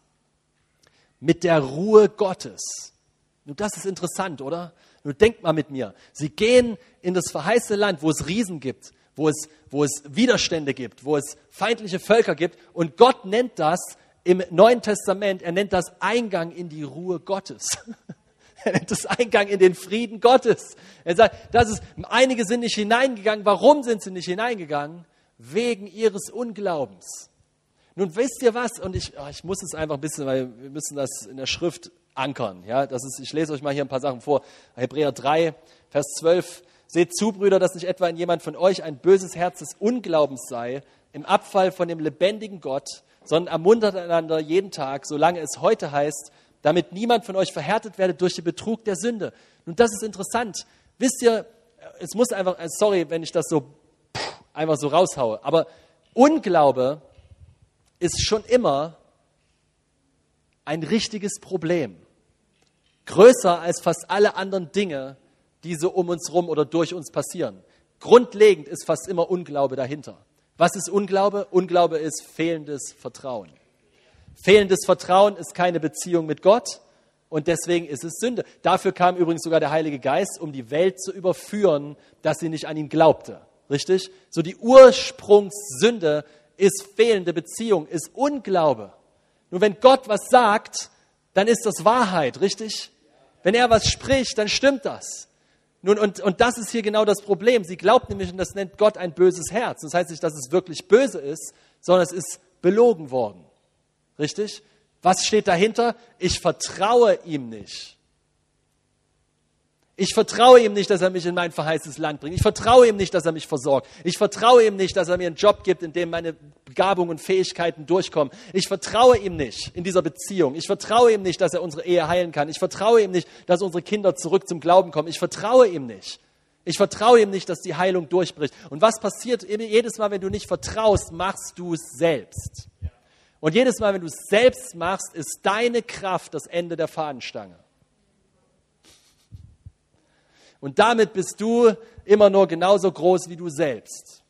A: Mit der Ruhe Gottes. Nun, das ist interessant, oder? Nun, denkt mal mit mir. Sie gehen in das verheißene Land, wo es Riesen gibt, wo es, wo es Widerstände gibt, wo es feindliche Völker gibt. Und Gott nennt das im Neuen Testament, er nennt das Eingang in die Ruhe Gottes. Er nennt das Eingang in den Frieden Gottes. Er sagt, das ist, einige sind nicht hineingegangen. Warum sind sie nicht hineingegangen? Wegen ihres Unglaubens. Nun wisst ihr was, und ich, oh, ich muss es einfach ein bisschen, weil wir müssen das in der Schrift ankern. Ja? Das ist, ich lese euch mal hier ein paar Sachen vor. Hebräer drei, Vers zwölf. Seht zu, Brüder, dass nicht etwa in jemand von euch ein böses Herz des Unglaubens sei, im Abfall von dem lebendigen Gott, sondern ermuntert einander jeden Tag, solange es heute heißt, damit niemand von euch verhärtet werde durch den Betrug der Sünde. Nun, das ist interessant. Wisst ihr, es muss einfach, sorry, wenn ich das so einfach so raushaue, aber Unglaube ist schon immer ein richtiges Problem. Größer als fast alle anderen Dinge, die so um uns rum oder durch uns passieren. Grundlegend ist fast immer Unglaube dahinter. Was ist Unglaube? Unglaube ist fehlendes Vertrauen. Fehlendes Vertrauen ist keine Beziehung mit Gott und deswegen ist es Sünde. Dafür kam übrigens sogar der Heilige Geist, um die Welt zu überführen, dass sie nicht an ihn glaubte. Richtig? So die Ursprungssünde ist fehlende Beziehung, ist Unglaube. Nur wenn Gott was sagt, dann ist das Wahrheit, richtig? Wenn er was spricht, dann stimmt das. Nun, und, und das ist hier genau das Problem. Sie glaubt nämlich, und das nennt Gott ein böses Herz. Das heißt nicht, dass es wirklich böse ist, sondern es ist belogen worden. Richtig? Was steht dahinter? Ich vertraue ihm nicht. Ich vertraue ihm nicht, dass er mich in mein verheißtes Land bringt. Ich vertraue ihm nicht, dass er mich versorgt. Ich vertraue ihm nicht, dass er mir einen Job gibt, in dem meine Begabungen und Fähigkeiten durchkommen. Ich vertraue ihm nicht in dieser Beziehung. Ich vertraue ihm nicht, dass er unsere Ehe heilen kann. Ich vertraue ihm nicht, dass unsere Kinder zurück zum Glauben kommen. Ich vertraue ihm nicht. Ich vertraue ihm nicht, dass die Heilung durchbricht. Und was passiert? Jedes Mal, wenn du nicht vertraust, machst du es selbst. Und jedes Mal, wenn du es selbst machst, ist deine Kraft das Ende der Fahnenstange. Und damit bist du immer nur genauso groß wie du selbst.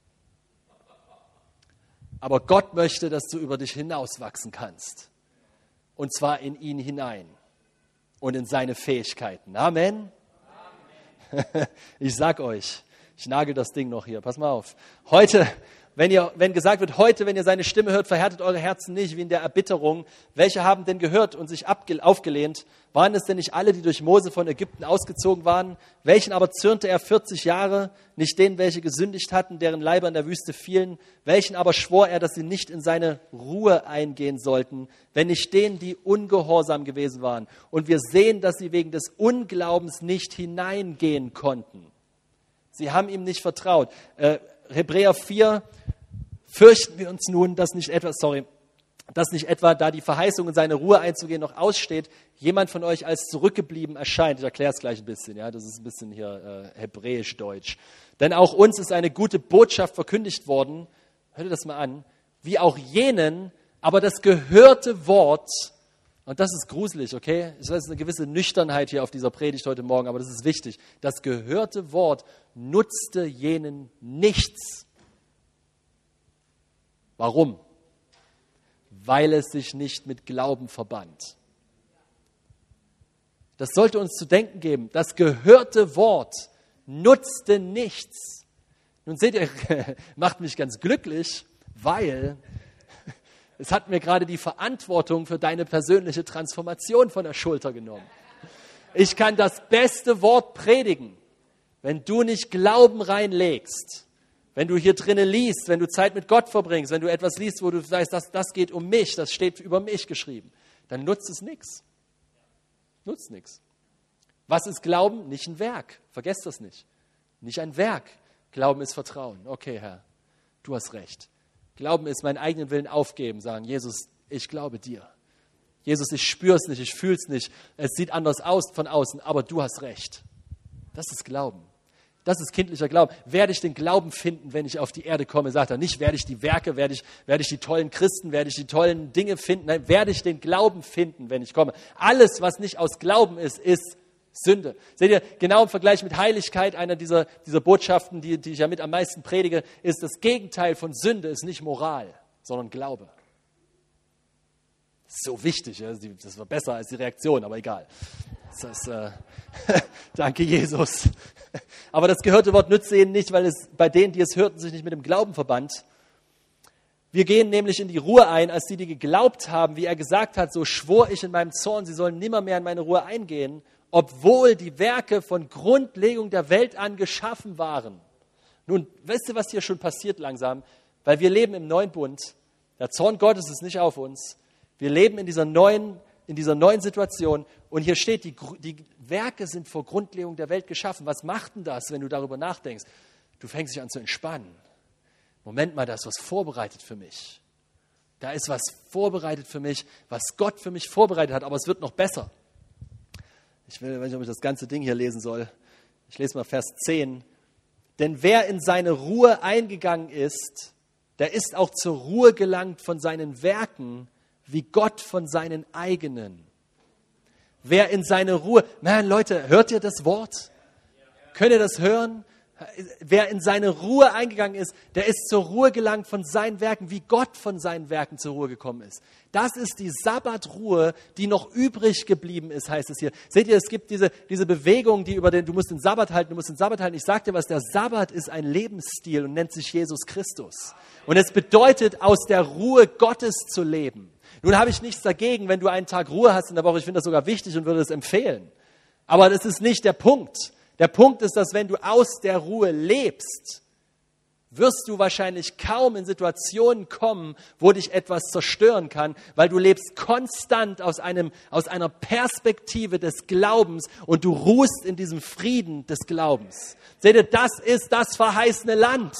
A: Aber Gott möchte, dass du über dich hinauswachsen kannst. Und zwar in ihn hinein und in seine Fähigkeiten. Amen. Amen. Ich sag euch, ich nagel das Ding noch hier, pass mal auf. Heute, wenn ihr, wenn gesagt wird, heute, wenn ihr seine Stimme hört, verhärtet eure Herzen nicht wie in der Erbitterung. Welche haben denn gehört und sich abge- aufgelehnt? Waren es denn nicht alle, die durch Mose von Ägypten ausgezogen waren? Welchen aber zürnte er vierzig Jahre? Nicht denen, welche gesündigt hatten, deren Leiber in der Wüste fielen? Welchen aber schwor er, dass sie nicht in seine Ruhe eingehen sollten, wenn nicht denen, die ungehorsam gewesen waren? Und wir sehen, dass sie wegen des Unglaubens nicht hineingehen konnten. Sie haben ihm nicht vertraut. Äh, Hebräer vier, fürchten wir uns nun, dass nicht etwa, sorry, dass nicht etwa, da die Verheißung in seine Ruhe einzugehen noch aussteht, jemand von euch als zurückgeblieben erscheint. Ich erkläre es gleich ein bisschen, ja, das ist ein bisschen hier äh, hebräisch-deutsch. Denn auch uns ist eine gute Botschaft verkündigt worden, hört ihr das mal an, wie auch jenen, aber das gehörte Wort, und das ist gruselig, okay? Ich weiß, eine gewisse Nüchternheit hier auf dieser Predigt heute Morgen, aber das ist wichtig. Das gehörte Wort nutzte jenen nichts. Warum? Weil es sich nicht mit Glauben verband. Das sollte uns zu denken geben. Das gehörte Wort nutzte nichts. Nun seht ihr, macht mich ganz glücklich, weil es hat mir gerade die Verantwortung für deine persönliche Transformation von der Schulter genommen. Ich kann das beste Wort predigen, wenn du nicht Glauben reinlegst. Wenn du hier drinnen liest, wenn du Zeit mit Gott verbringst, wenn du etwas liest, wo du sagst, das, das geht um mich, das steht über mich geschrieben, dann nutzt es nichts. Nutzt nichts. Was ist Glauben? Nicht ein Werk. Vergesst das nicht. Nicht ein Werk. Glauben ist Vertrauen. Okay, Herr, du hast recht. Glauben ist meinen eigenen Willen aufgeben, sagen, Jesus, ich glaube dir. Jesus, ich spüre es nicht, ich fühle es nicht, es sieht anders aus von außen, aber du hast recht. Das ist Glauben. Das ist kindlicher Glauben. Werde ich den Glauben finden, wenn ich auf die Erde komme, sagt er. Nicht werde ich die Werke, werde ich, werde ich die tollen Christen, werde ich die tollen Dinge finden. Nein, werde ich den Glauben finden, wenn ich komme. Alles, was nicht aus Glauben ist, ist Sünde. Seht ihr, genau im Vergleich mit Heiligkeit, einer dieser, dieser Botschaften, die, die ich ja mit am meisten predige, ist das Gegenteil von Sünde, ist nicht Moral, sondern Glaube. Das ist so wichtig, ja? Das war besser als die Reaktion, aber egal. Das ist, äh, danke, Jesus. Aber das gehörte Wort nütze ihnen nicht, weil es bei denen, die es hörten, sich nicht mit dem Glauben verband. Wir gehen nämlich in die Ruhe ein, als die, die geglaubt haben, wie er gesagt hat, so schwor ich in meinem Zorn, sie sollen nimmermehr in meine Ruhe eingehen, obwohl die Werke von Grundlegung der Welt an geschaffen waren. Nun, weißt du, was hier schon passiert langsam? Weil wir leben im neuen Bund.
B: Der Zorn Gottes ist nicht auf uns. Wir leben in dieser neuen, in dieser neuen Situation. Und hier steht, die, die Werke sind vor Grundlegung der Welt geschaffen. Was macht denn das, wenn du darüber nachdenkst? Du fängst dich an zu entspannen. Moment mal, da ist was vorbereitet für mich. Da ist was vorbereitet für mich, was Gott für mich vorbereitet hat. Aber es wird noch besser. Ich will, ich weiß nicht, ob ich das ganze Ding hier lesen soll. Ich lese mal Vers zehn. Denn wer in seine Ruhe eingegangen ist, der ist auch zur Ruhe gelangt von seinen Werken, wie Gott von seinen eigenen. Wer in seine Ruhe, man, Leute, hört ihr das Wort? Könnt ihr das hören? Wer in seine Ruhe eingegangen ist, der ist zur Ruhe gelangt von seinen Werken, wie Gott von seinen Werken zur Ruhe gekommen ist. Das ist die Sabbatruhe, die noch übrig geblieben ist, heißt es hier. Seht ihr, es gibt diese, diese Bewegung, die über den, du musst den Sabbat halten, du musst den Sabbat halten. Ich sage dir was, der Sabbat ist ein Lebensstil und nennt sich Jesus Christus. Und es bedeutet, aus der Ruhe Gottes zu leben. Nun habe ich nichts dagegen, wenn du einen Tag Ruhe hast in der Woche. Ich finde das sogar wichtig und würde es empfehlen. Aber das ist nicht der Punkt. Der Punkt ist, dass wenn du aus der Ruhe lebst, wirst du wahrscheinlich kaum in Situationen kommen, wo dich etwas zerstören kann, weil du lebst konstant aus, einem, aus einer Perspektive des Glaubens und du ruhst in diesem Frieden des Glaubens. Seht ihr, das ist das verheißene Land.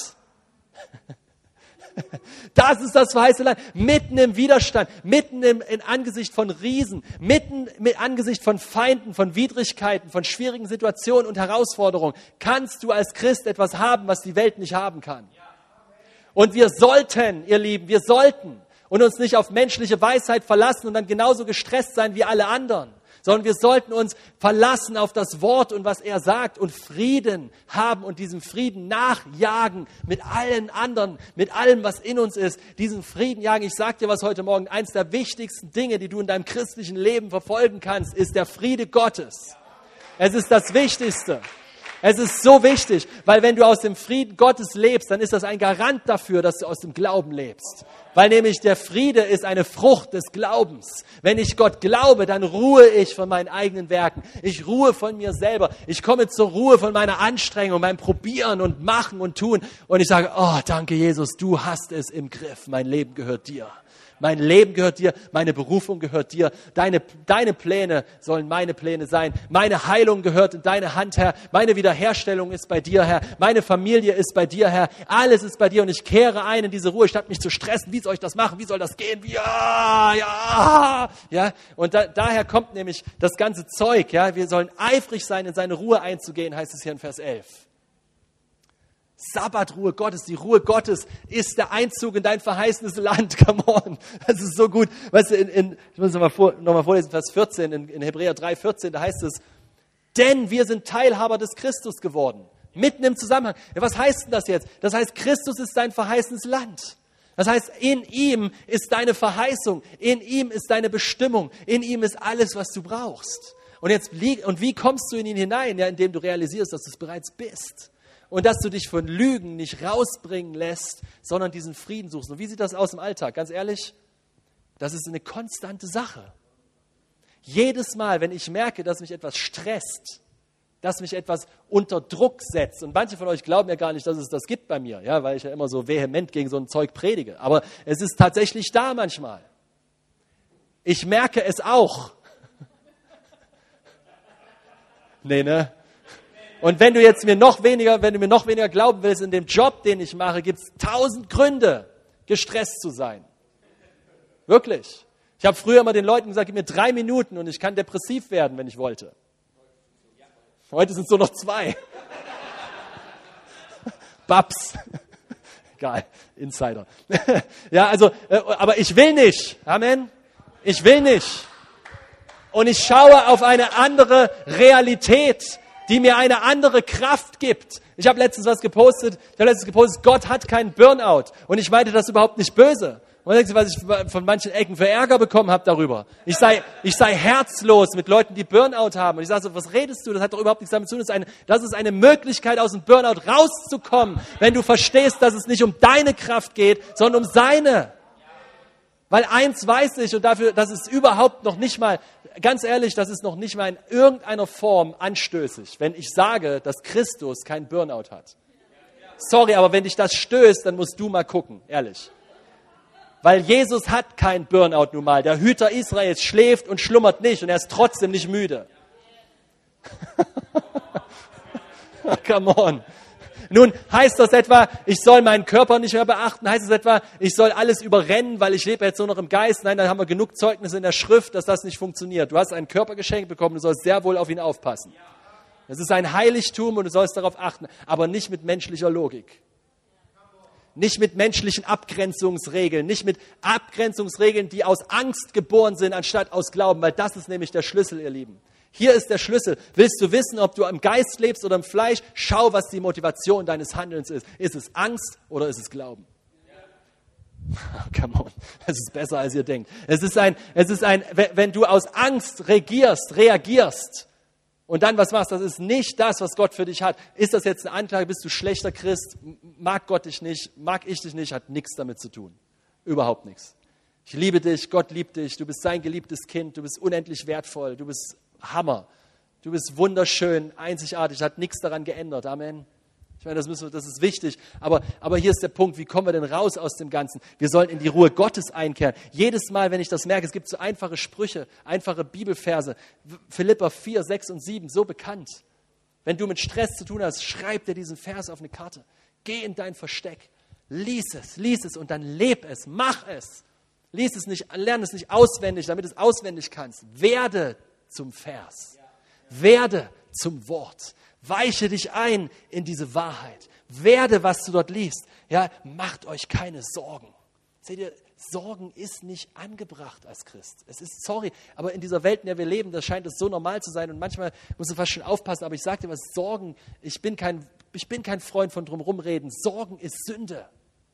B: Das ist das verheißene Land, mitten im Widerstand, mitten im, im Angesicht von Riesen, mitten im Angesicht von Feinden, von Widrigkeiten, von schwierigen Situationen und Herausforderungen, kannst du als Christ etwas haben, was die Welt nicht haben kann. Und wir sollten, ihr Lieben, wir sollten und uns nicht auf menschliche Weisheit verlassen und dann genauso gestresst sein wie alle anderen, sondern wir sollten uns verlassen auf das Wort und was er sagt und Frieden haben und diesem Frieden nachjagen mit allen anderen, mit allem, was in uns ist, diesen Frieden jagen. Ich sage dir was heute Morgen, eins der wichtigsten Dinge, die du in deinem christlichen Leben verfolgen kannst, ist der Friede Gottes. Es ist das Wichtigste. Es ist so wichtig, weil wenn du aus dem Frieden Gottes lebst, dann ist das ein Garant dafür, dass du aus dem Glauben lebst. Weil nämlich der Friede ist eine Frucht des Glaubens. Wenn ich Gott glaube, dann ruhe ich von meinen eigenen Werken. Ich ruhe von mir selber. Ich komme zur Ruhe von meiner Anstrengung, meinem Probieren und Machen und Tun. Und ich sage, oh, danke Jesus, du hast es im Griff. Mein Leben gehört dir. Mein Leben gehört dir, meine Berufung gehört dir, deine, deine Pläne sollen meine Pläne sein, meine Heilung gehört in deine Hand, Herr, meine Wiederherstellung ist bei dir, Herr, meine Familie ist bei dir, Herr, alles ist bei dir und ich kehre ein in diese Ruhe, statt mich zu stressen, wie soll ich das machen, wie soll das gehen, ja, ja, ja, und da, daher kommt nämlich das ganze Zeug, ja, wir sollen eifrig sein, in seine Ruhe einzugehen, heißt es hier in Vers elf. Sabbatruhe Gottes, die Ruhe Gottes ist der Einzug in dein verheißenes Land. Come on, das ist so gut. Weißt du, in, in, ich muss es nochmal vor, noch mal vorlesen, Vers vierzehn, in, in Hebräer drei, vierzehn, da heißt es, denn wir sind Teilhaber des Christus geworden. Mitten im Zusammenhang. Ja, was heißt denn das jetzt? Das heißt, Christus ist dein verheißenes Land. Das heißt, in ihm ist deine Verheißung, in ihm ist deine Bestimmung, in ihm ist alles, was du brauchst. Und jetzt und wie kommst du in ihn hinein? Ja, indem du realisierst, dass du es bereits bist. Und dass du dich von Lügen nicht rausbringen lässt, sondern diesen Frieden suchst. Und wie sieht das aus im Alltag? Ganz ehrlich, das ist eine konstante Sache. Jedes Mal, wenn ich merke, dass mich etwas stresst, dass mich etwas unter Druck setzt, und manche von euch glauben ja gar nicht, dass es das gibt bei mir, ja, weil ich ja immer so vehement gegen so ein Zeug predige. Aber es ist tatsächlich da manchmal. Ich merke es auch. Nee, ne? Und wenn du jetzt mir noch weniger, wenn du mir noch weniger glauben willst, in dem Job, den ich mache, gibt es tausend Gründe, gestresst zu sein. Wirklich. Ich habe früher immer den Leuten gesagt, gib mir drei Minuten und ich kann depressiv werden, wenn ich wollte. Heute sind es nur noch zwei. Babs. Egal, Insider. Ja, also, aber ich will nicht. Amen. Ich will nicht. Und ich schaue auf eine andere Realität, die mir eine andere Kraft gibt. Ich habe letztens was gepostet, ich habe letztens gepostet, Gott hat keinen Burnout. Und ich meinte das überhaupt nicht böse. Und denkst du, was ich von manchen Ecken für Ärger bekommen habe darüber? Ich sei, ich sei herzlos mit Leuten, die Burnout haben. Und ich sage so, was redest du? Das hat doch überhaupt nichts damit zu tun. Das ist eine, das ist eine Möglichkeit, aus dem Burnout rauszukommen, wenn du verstehst, dass es nicht um deine Kraft geht, sondern um seine. Weil eins weiß ich, und dafür, das ist überhaupt noch nicht mal, ganz ehrlich, das ist noch nicht mal in irgendeiner Form anstößig, wenn ich sage, dass Christus keinen Burnout hat. Sorry, aber wenn dich das stößt, dann musst du mal gucken, ehrlich. Weil Jesus hat kein Burnout nun mal. Der Hüter Israels schläft und schlummert nicht und er ist trotzdem nicht müde. Come on. Nun, heißt das etwa, ich soll meinen Körper nicht mehr beachten? Heißt es etwa, ich soll alles überrennen, weil ich lebe jetzt nur noch im Geist? Nein, dann haben wir genug Zeugnisse in der Schrift, dass das nicht funktioniert. Du hast einen Körper geschenkt bekommen, du sollst sehr wohl auf ihn aufpassen. Das ist ein Heiligtum und du sollst darauf achten, aber nicht mit menschlicher Logik. Nicht mit menschlichen Abgrenzungsregeln, nicht mit Abgrenzungsregeln, die aus Angst geboren sind, anstatt aus Glauben, weil das ist nämlich der Schlüssel, ihr Lieben. Hier ist der Schlüssel. Willst du wissen, ob du im Geist lebst oder im Fleisch? Schau, was die Motivation deines Handelns ist. Ist es Angst oder ist es Glauben? Come on, es ist besser, als ihr denkt. Es ist ein, es ist ein, wenn du aus Angst regierst, reagierst, und dann was machst, das ist nicht das, was Gott für dich hat. Ist das jetzt eine Anklage, bist du schlechter Christ, mag Gott dich nicht, mag ich dich nicht, hat nichts damit zu tun. Überhaupt nichts. Ich liebe dich, Gott liebt dich, du bist sein geliebtes Kind, du bist unendlich wertvoll, du bist Hammer, du bist wunderschön, einzigartig, hat nichts daran geändert. Amen. Ich meine, das, müssen wir, das ist wichtig, aber, aber hier ist der Punkt, wie kommen wir denn raus aus dem Ganzen? Wir sollen in die Ruhe Gottes einkehren. Jedes Mal, wenn ich das merke, es gibt so einfache Sprüche, einfache Bibelverse, Philipper vier, sechs und sieben, so bekannt. Wenn du mit Stress zu tun hast, schreib dir diesen Vers auf eine Karte. Geh in dein Versteck, lies es, lies es und dann leb es, mach es. Lies es nicht, lerne es nicht auswendig, damit du es auswendig kannst. Werde zum Vers, werde zum Wort. Weiche dich ein in diese Wahrheit. Werde, was du dort liest. Ja, macht euch keine Sorgen. Seht ihr, Sorgen ist nicht angebracht als Christ. Es ist, sorry, aber in dieser Welt, in der wir leben, da scheint es so normal zu sein und manchmal musst du fast schon aufpassen, aber ich sage dir was, Sorgen, ich bin kein, ich bin kein Freund von drumherum reden. Sorgen ist Sünde.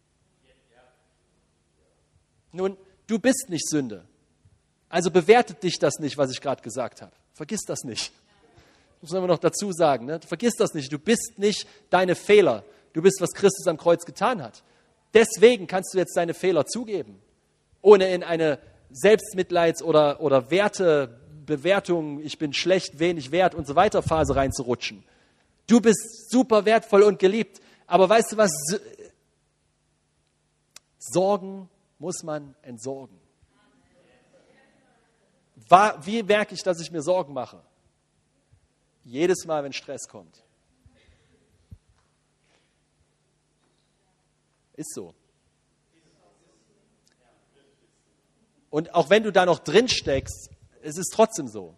B: Nun, du bist nicht Sünde. Also bewertet dich das nicht, was ich gerade gesagt habe. Vergiss das nicht. Das muss man noch dazu sagen. Ne? Vergiss das nicht. Du bist nicht deine Fehler. Du bist, was Christus am Kreuz getan hat. Deswegen kannst du jetzt deine Fehler zugeben, ohne in eine Selbstmitleids- oder, oder Wertebewertung, ich bin schlecht, wenig wert und so weiter Phase reinzurutschen. Du bist super wertvoll und geliebt. Aber weißt du was? Sorgen muss man entsorgen. Wie merke ich, dass ich mir Sorgen mache? Jedes Mal, wenn Stress kommt. Ist so. Und auch wenn du da noch drin steckst, es ist trotzdem so.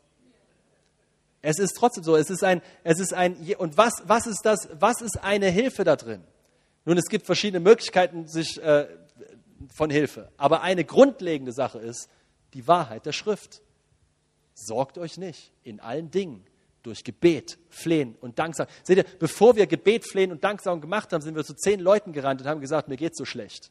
B: Es ist trotzdem so. Es ist ein, es ist ein, und was, was ist das, was ist eine Hilfe da drin? Nun, es gibt verschiedene Möglichkeiten sich, äh, von Hilfe. Aber eine grundlegende Sache ist die Wahrheit der Schrift. Sorgt euch nicht in allen Dingen. Durch Gebet, Flehen und Danksagen. Seht ihr, bevor wir Gebet, Flehen und Danksagen gemacht haben, sind wir zu zehn Leuten gerannt und haben gesagt, mir geht's so schlecht.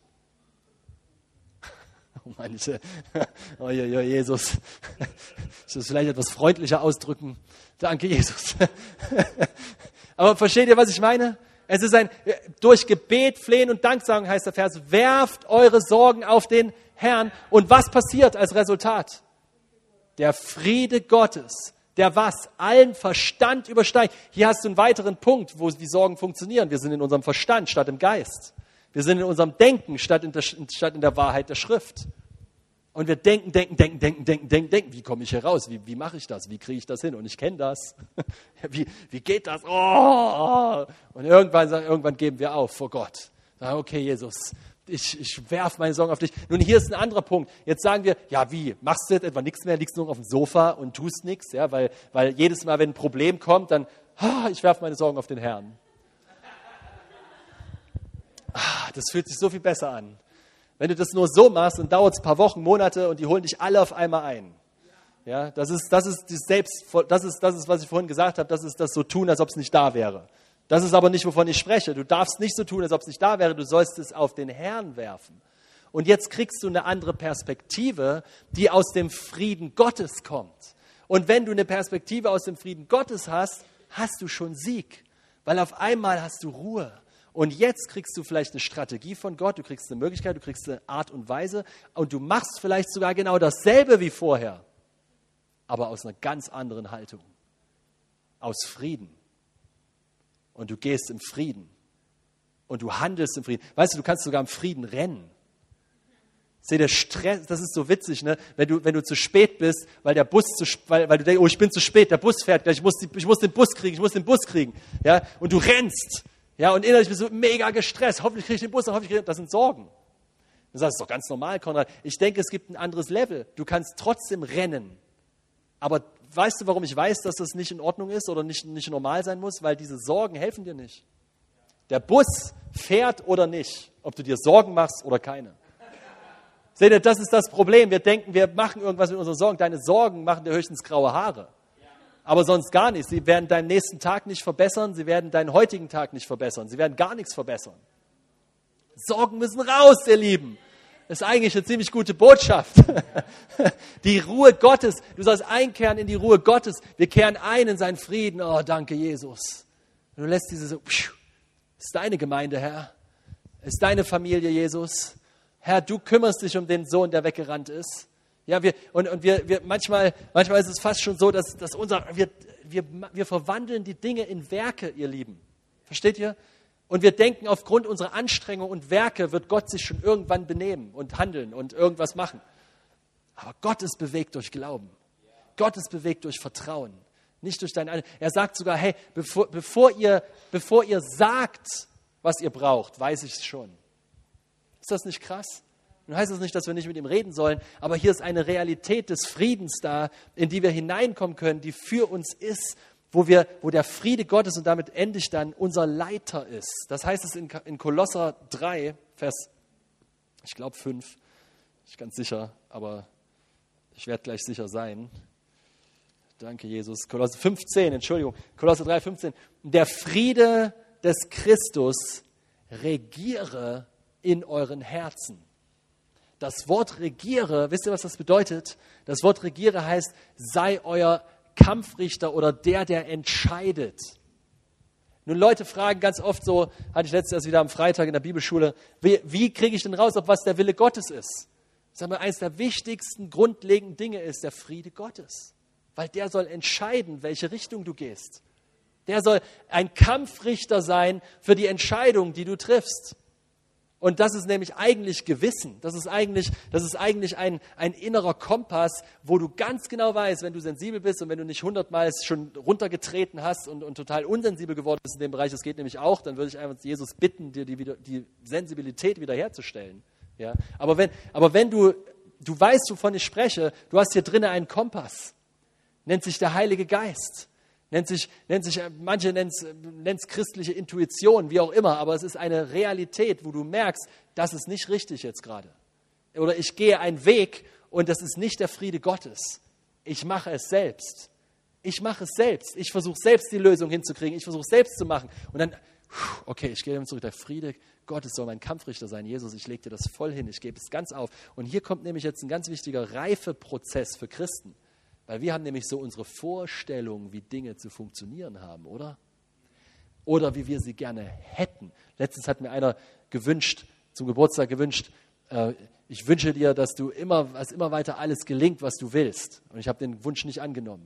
B: Oh manche, oh ja, ja, Jesus. Ich muss vielleicht etwas freundlicher ausdrücken. Danke, Jesus. Aber versteht ihr, was ich meine? Es ist ein, durch Gebet, Flehen und Danksagen heißt der Vers, werft eure Sorgen auf den Herrn. Und was passiert als Resultat? Der Friede Gottes, der was? Allen Verstand übersteigt. Hier hast du einen weiteren Punkt, wo die Sorgen funktionieren. Wir sind in unserem Verstand statt im Geist. Wir sind in unserem Denken statt in der, statt in der Wahrheit der Schrift. Und wir denken, denken, denken, denken, denken, denken, denken. Wie komme ich hier raus? Wie, wie mache ich das? Wie kriege ich das hin? Und ich kenne das. Wie, wie geht das? Oh! Und irgendwann, irgendwann geben wir auf vor Gott. Sagen, okay, Jesus, ich, ich werfe meine Sorgen auf dich. Nun, hier ist ein anderer Punkt. Jetzt sagen wir, ja wie, machst du jetzt etwa nichts mehr, liegst nur auf dem Sofa und tust nichts? Ja, weil, weil jedes Mal, wenn ein Problem kommt, dann, ah, ich werfe meine Sorgen auf den Herrn. Ah, das fühlt sich so viel besser an. Wenn du das nur so machst, dann dauert es ein paar Wochen, Monate und die holen dich alle auf einmal ein. Ja, das ist, das ist, die Selbst, das ist, das ist, was ich vorhin gesagt habe, das ist das so tun, als ob es nicht da wäre. Das ist aber nicht, wovon ich spreche. Du darfst nicht so tun, als ob es nicht da wäre. Du sollst es auf den Herrn werfen. Und jetzt kriegst du eine andere Perspektive, die aus dem Frieden Gottes kommt. Und wenn du eine Perspektive aus dem Frieden Gottes hast, hast du schon Sieg. Weil auf einmal hast du Ruhe. Und jetzt kriegst du vielleicht eine Strategie von Gott, du kriegst eine Möglichkeit, du kriegst eine Art und Weise und du machst vielleicht sogar genau dasselbe wie vorher, aber aus einer ganz anderen Haltung. Aus Frieden. Und du gehst im Frieden. Und du handelst im Frieden. Weißt du, du kannst sogar im Frieden rennen. Seht ihr, Stress, das ist so witzig, ne? Wenn du, wenn du zu spät bist, weil der Bus zu, weil, weil du denkst, oh, ich bin zu spät, der Bus fährt gleich, ich muss, die, ich muss den Bus kriegen, ich muss den Bus kriegen, ja? Und du rennst, ja? Und innerlich bist du mega gestresst. Hoffentlich kriege ich den Bus, hoffentlich kriege ich, das sind Sorgen. Du sagst, das ist doch ganz normal, Konrad. Ich denke, es gibt ein anderes Level. Du kannst trotzdem rennen. Aber weißt du, warum ich weiß, dass das nicht in Ordnung ist oder nicht, nicht normal sein muss? Weil diese Sorgen helfen dir nicht. Der Bus fährt oder nicht, ob du dir Sorgen machst oder keine. Seht ihr, das ist das Problem. Wir denken, wir machen irgendwas mit unseren Sorgen. Deine Sorgen machen dir höchstens graue Haare. Aber sonst gar nichts. Sie werden deinen nächsten Tag nicht verbessern. Sie werden deinen heutigen Tag nicht verbessern. Sie werden gar nichts verbessern. Sorgen müssen raus, ihr Lieben. Das ist eigentlich eine ziemlich gute Botschaft. Die Ruhe Gottes. Du sollst einkehren in die Ruhe Gottes. Wir kehren ein in seinen Frieden. Oh, danke, Jesus. Und du lässt diese so, pschuh, ist deine Gemeinde, Herr. Ist deine Familie, Jesus. Herr, du kümmerst dich um den Sohn, der weggerannt ist. Ja, wir, und, und wir, wir, manchmal, manchmal ist es fast schon so, dass, dass unser, wir, wir, wir verwandeln die Dinge in Werke, ihr Lieben. Versteht ihr? Und wir denken, aufgrund unserer Anstrengung und Werke wird Gott sich schon irgendwann benehmen und handeln und irgendwas machen. Aber Gott ist bewegt durch Glauben. Gott ist bewegt durch Vertrauen. Nicht durch dein, er sagt sogar, hey, bevor, bevor ihr, bevor ihr sagt, was ihr braucht, weiß ich es schon. Ist das nicht krass? Nun heißt das nicht, dass wir nicht mit ihm reden sollen, aber hier ist eine Realität des Friedens da, in die wir hineinkommen können, die für uns ist, wo, wir, wo der Friede Gottes und damit endlich dann unser Leiter ist. Das heißt es in, in Kolosser drei, Vers, ich glaube fünf, nicht ganz sicher, aber ich werde gleich sicher sein. Danke, Jesus. Kolosser fünfzehn, Entschuldigung, Kolosser drei, fünfzehn. Der Friede des Christus regiere in euren Herzen. Das Wort regiere, wisst ihr, was das bedeutet? Das Wort regiere heißt, sei euer Kampfrichter oder der, der entscheidet. Nun, Leute fragen ganz oft so, hatte ich letztes Jahr wieder am Freitag in der Bibelschule, wie, wie kriege ich denn raus, ob was der Wille Gottes ist? Sag mal, eines der wichtigsten, grundlegenden Dinge ist der Friede Gottes. Weil der soll entscheiden, welche Richtung du gehst. Der soll ein Kampfrichter sein für die Entscheidung, die du triffst. Und das ist nämlich eigentlich Gewissen. Das ist eigentlich, das ist eigentlich ein, ein innerer Kompass, wo du ganz genau weißt, wenn du sensibel bist und wenn du nicht hundertmal schon runtergetreten hast und, und total unsensibel geworden bist in dem Bereich, das geht nämlich auch, dann würde ich einfach Jesus bitten, dir die, wieder, die Sensibilität wiederherzustellen. Ja? Aber wenn, aber wenn du, du weißt, wovon ich spreche, du hast hier drinnen einen Kompass, nennt sich der Heilige Geist. Nennt sich, nennt sich, manche nennen es christliche Intuition, wie auch immer, aber es ist eine Realität, wo du merkst, das ist nicht richtig jetzt gerade. Oder ich gehe einen Weg und das ist nicht der Friede Gottes. Ich mache es selbst. Ich mache es selbst. Ich versuche selbst die Lösung hinzukriegen. Ich versuche selbst zu machen. Und dann, okay, ich gehe zurück. Der Friede Gottes soll mein Kampfrichter sein. Jesus, ich lege dir das voll hin. Ich gebe es ganz auf. Und hier kommt nämlich jetzt ein ganz wichtiger Reifeprozess für Christen. Weil wir haben nämlich so unsere Vorstellungen, wie Dinge zu funktionieren haben, oder? Oder wie wir sie gerne hätten. Letztens hat mir einer gewünscht, zum Geburtstag gewünscht, äh, ich wünsche dir, dass du immer, dass immer weiter alles gelingt, was du willst. Und ich habe den Wunsch nicht angenommen.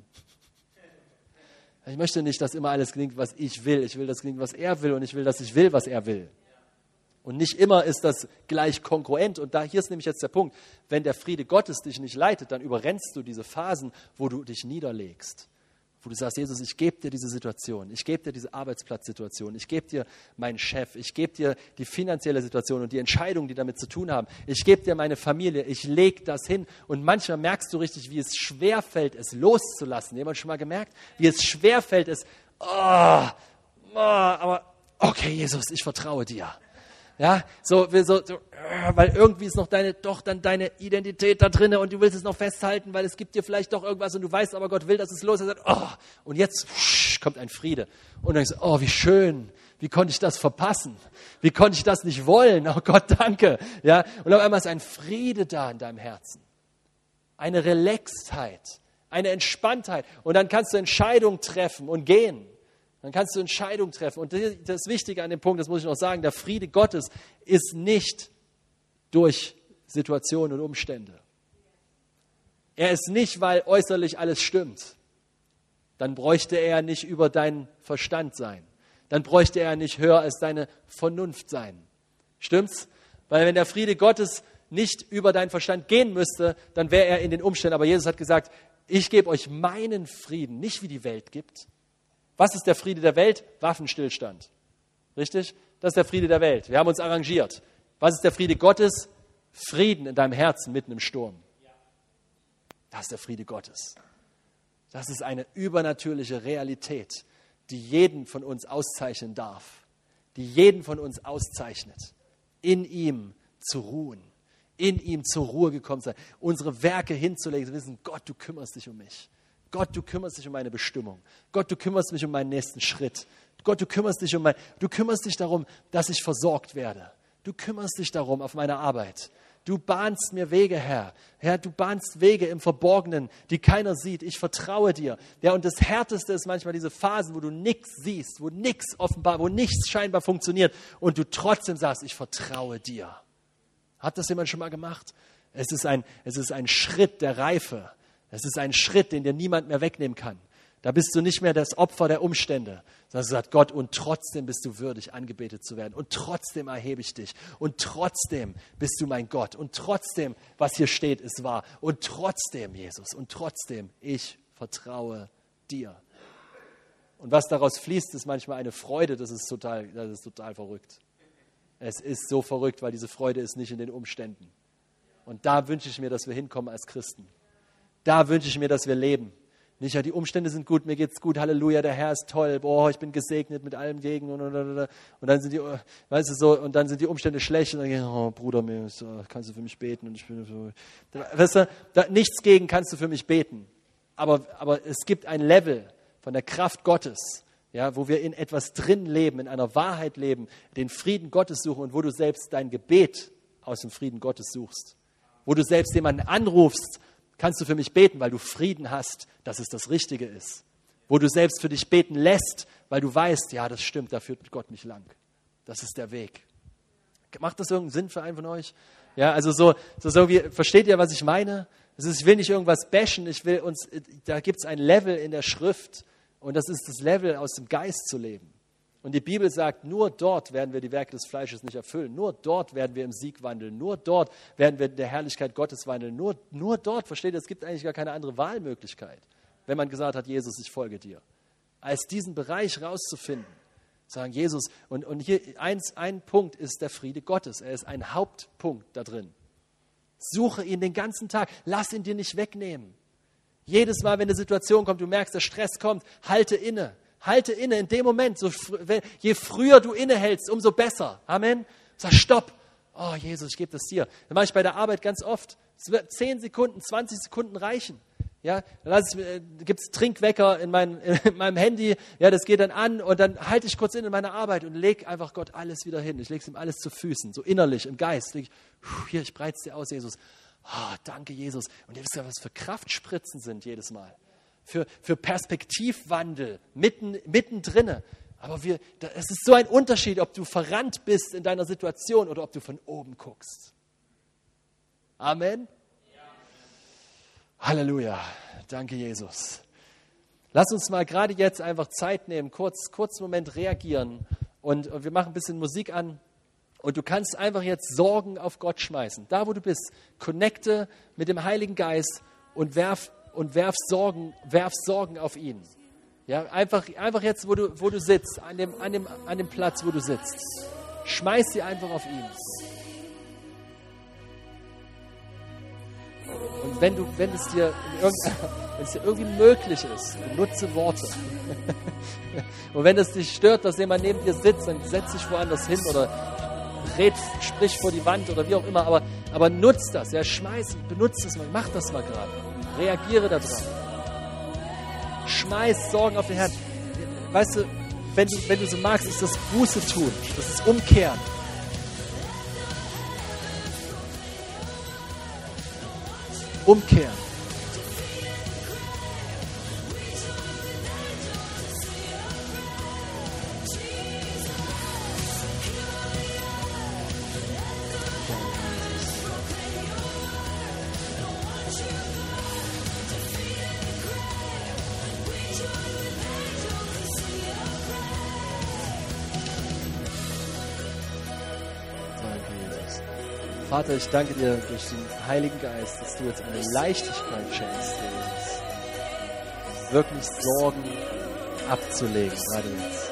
B: Ich möchte nicht, dass immer alles gelingt, was ich will. Ich will, dass es gelingt, was er will. Und ich will, dass ich will, was er will. Und nicht immer ist das gleich kongruent. Und da hier ist nämlich jetzt der Punkt, wenn der Friede Gottes dich nicht leitet, dann überrennst du diese Phasen, wo du dich niederlegst. Wo du sagst, Jesus, ich gebe dir diese Situation, ich gebe dir diese Arbeitsplatzsituation, ich gebe dir meinen Chef, ich gebe dir die finanzielle Situation und die Entscheidungen, die damit zu tun haben. Ich gebe dir meine Familie, ich lege das hin. Und manchmal merkst du richtig, wie es schwerfällt, es loszulassen. Jemand schon mal gemerkt? Wie es schwerfällt, es, oh, oh, aber okay, Jesus, ich vertraue dir. Ja, so, so, so, weil irgendwie ist noch deine, doch dann deine Identität da drin und du willst es noch festhalten, weil es gibt dir vielleicht doch irgendwas und du weißt, aber Gott will, dass es los ist. Oh, und jetzt pff, kommt ein Friede. Und dann denkst du, oh, wie schön, wie konnte ich das verpassen? Wie konnte ich das nicht wollen? Oh Gott, danke. Ja, und auf einmal ist ein Friede da in deinem Herzen. Eine Relaxtheit, eine Entspanntheit. Und dann kannst du Entscheidungen treffen und gehen. Dann kannst du Entscheidungen treffen. Und das Wichtige an dem Punkt, das muss ich noch sagen, der Friede Gottes ist nicht durch Situationen und Umstände. Er ist nicht, weil äußerlich alles stimmt. Dann bräuchte er nicht über deinen Verstand sein. Dann bräuchte er nicht höher als deine Vernunft sein. Stimmt's? Weil wenn der Friede Gottes nicht über deinen Verstand gehen müsste, dann wäre er in den Umständen. Aber Jesus hat gesagt, ich gebe euch meinen Frieden, nicht wie die Welt gibt. Was ist der Friede der Welt? Waffenstillstand. Richtig? Das ist der Friede der Welt. Wir haben uns arrangiert. Was ist der Friede Gottes? Frieden in deinem Herzen mitten im Sturm. Das ist der Friede Gottes. Das ist eine übernatürliche Realität, die jeden von uns auszeichnen darf. Die jeden von uns auszeichnet. In ihm zu ruhen. In ihm zur Ruhe gekommen sein. Unsere Werke hinzulegen. Zu wissen, Gott, du kümmerst dich um mich. Gott, du kümmerst dich um meine Bestimmung. Gott, du kümmerst dich um meinen nächsten Schritt. Gott, du kümmerst dich um mein, du kümmerst dich darum, dass ich versorgt werde. Du kümmerst dich darum auf meiner Arbeit. Du bahnst mir Wege, Herr. Herr, du bahnst Wege im Verborgenen, die keiner sieht. Ich vertraue dir. Ja, und das Härteste ist manchmal diese Phasen, wo du nichts siehst, wo nichts offenbar, wo nichts scheinbar funktioniert und du trotzdem sagst, ich vertraue dir. Hat das jemand schon mal gemacht? Es ist ein, es ist ein Schritt der Reife. Es ist ein Schritt, den dir niemand mehr wegnehmen kann. Da bist du nicht mehr das Opfer der Umstände, sondern sagt Gott, und trotzdem bist du würdig, angebetet zu werden. Und trotzdem erhebe ich dich. Und trotzdem bist du mein Gott. Und trotzdem, was hier steht, ist wahr. Und trotzdem, Jesus, und trotzdem, ich vertraue dir. Und was daraus fließt, ist manchmal eine Freude, das ist total, das ist total verrückt. Es ist so verrückt, weil diese Freude ist nicht in den Umständen. Und da wünsche ich mir, dass wir hinkommen als Christen. Da wünsche ich mir, dass wir leben. Nicht, ja, die Umstände sind gut, mir geht's gut, Halleluja, der Herr ist toll, boah, ich bin gesegnet mit allem Gegen und, und, und, und dann sind die, weißt du so, und dann sind die Umstände schlecht und dann gehen, oh Bruder, mir ist, oh, kannst du für mich beten und ich bin so, weißt du, da, nichts gegen kannst du für mich beten, aber, aber es gibt ein Level von der Kraft Gottes, ja, wo wir in etwas drin leben, in einer Wahrheit leben, den Frieden Gottes suchen und wo du selbst dein Gebet aus dem Frieden Gottes suchst, wo du selbst jemanden anrufst, kannst du für mich beten, weil du Frieden hast, dass es das Richtige ist. Wo du selbst für dich beten lässt, weil du weißt, ja, das stimmt, da führt Gott mich lang. Das ist der Weg. Macht das irgendeinen Sinn für einen von euch? Ja, also so, so, so wie, versteht ihr, was ich meine? Das ist, ich will nicht irgendwas bashen, ich will uns, da gibt es ein Level in der Schrift und das ist das Level, aus dem Geist zu leben. Und die Bibel sagt, nur dort werden wir die Werke des Fleisches nicht erfüllen. Nur dort werden wir im Sieg wandeln. Nur dort werden wir in der Herrlichkeit Gottes wandeln. Nur, nur dort, versteht ihr, es gibt eigentlich gar keine andere Wahlmöglichkeit, wenn man gesagt hat, Jesus, ich folge dir. Als diesen Bereich rauszufinden, sagen Jesus, und, und hier eins, ein Punkt ist der Friede Gottes. Er ist ein Hauptpunkt da drin. Suche ihn den ganzen Tag. Lass ihn dir nicht wegnehmen. Jedes Mal, wenn eine Situation kommt, du merkst, der Stress kommt, halte inne. Halte inne in dem Moment. So, je früher du innehältst, umso besser. Amen. Sag Stopp. Oh Jesus, ich gebe das dir. Das mache ich bei der Arbeit ganz oft. Es wird zehn Sekunden, zwanzig Sekunden reichen. Ja, dann äh, gibt es Trinkwecker in, mein, in meinem Handy. Ja, das geht dann an und dann halte ich kurz in in meiner Arbeit und lege einfach Gott alles wieder hin. Ich lege es ihm alles zu Füßen, so innerlich, im Geist. Leg ich, hier, ich breite es dir aus, Jesus. Oh, danke, Jesus. Und ihr wisst ja, was für Kraftspritzen sind jedes Mal. Für, für Perspektivwandel, mitten, mittendrin. Aber wir, da, es ist so ein Unterschied, ob du verrannt bist in deiner Situation oder ob du von oben guckst. Amen. Ja. Halleluja. Danke, Jesus. Lass uns mal gerade jetzt einfach Zeit nehmen, kurz, kurz einen Moment reagieren und, und wir machen ein bisschen Musik an. Und du kannst einfach jetzt Sorgen auf Gott schmeißen. Da, wo du bist, connecte mit dem Heiligen Geist und werf und werf Sorgen, werf Sorgen auf ihn. Ja, einfach, einfach jetzt, wo du, wo du sitzt, an dem, an, dem, an dem Platz, wo du sitzt. Schmeiß sie einfach auf ihn. Und wenn, du, wenn, es dir wenn es dir irgendwie möglich ist, nutze Worte. Und wenn es dich stört, dass jemand neben dir sitzt, dann setz dich woanders hin oder red, sprich vor die Wand oder wie auch immer. Aber, aber nutz das, ja, schmeiß, benutz das mal, mach das mal gerade. Reagiere darauf. Schmeiß Sorgen auf den Herrn. Weißt du, wenn du, wenn du so magst, ist das Buße tun. Das ist Umkehren. Umkehren. Vater, ich danke dir durch den Heiligen Geist, dass du jetzt eine Leichtigkeit schenkst, Jesus. Wirklich Sorgen abzulegen, gerade jetzt.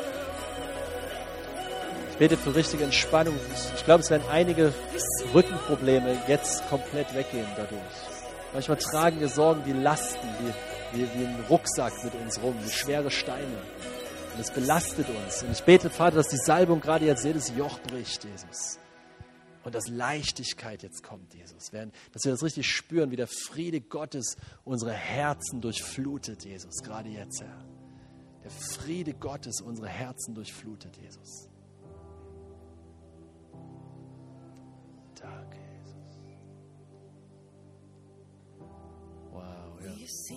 B: Ich bete für richtige Entspannung. Ich glaube, es werden einige Rückenprobleme jetzt komplett weggehen dadurch. Manchmal tragen wir Sorgen wie Lasten, wie, wie, wie ein Rucksack mit uns rum, wie schwere Steine. Und es belastet uns. Und ich bete, Vater, dass die Salbung gerade jetzt jedes Joch bricht, Jesus. Und dass Leichtigkeit jetzt kommt, Jesus. Dass wir das richtig spüren, wie der Friede Gottes unsere Herzen durchflutet, Jesus. Gerade jetzt, Herr. Der Friede Gottes unsere Herzen durchflutet, Jesus. Danke, Jesus. Wow, ja.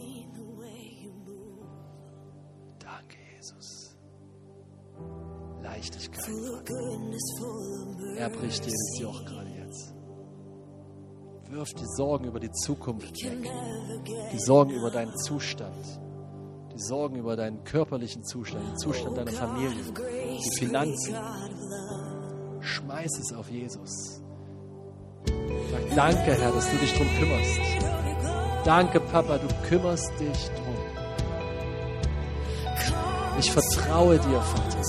B: Danke, Jesus. Leichtigkeit, Vater. Er bricht jedes Joch gerade jetzt. Wirf die Sorgen über die Zukunft weg. Die Sorgen über deinen Zustand. Die Sorgen über deinen körperlichen Zustand, den Zustand deiner Familie, die Finanzen. Schmeiß es auf Jesus. Sag danke, Herr, dass du dich drum kümmerst. Danke, Papa, du kümmerst dich drum. Ich vertraue dir, Vater.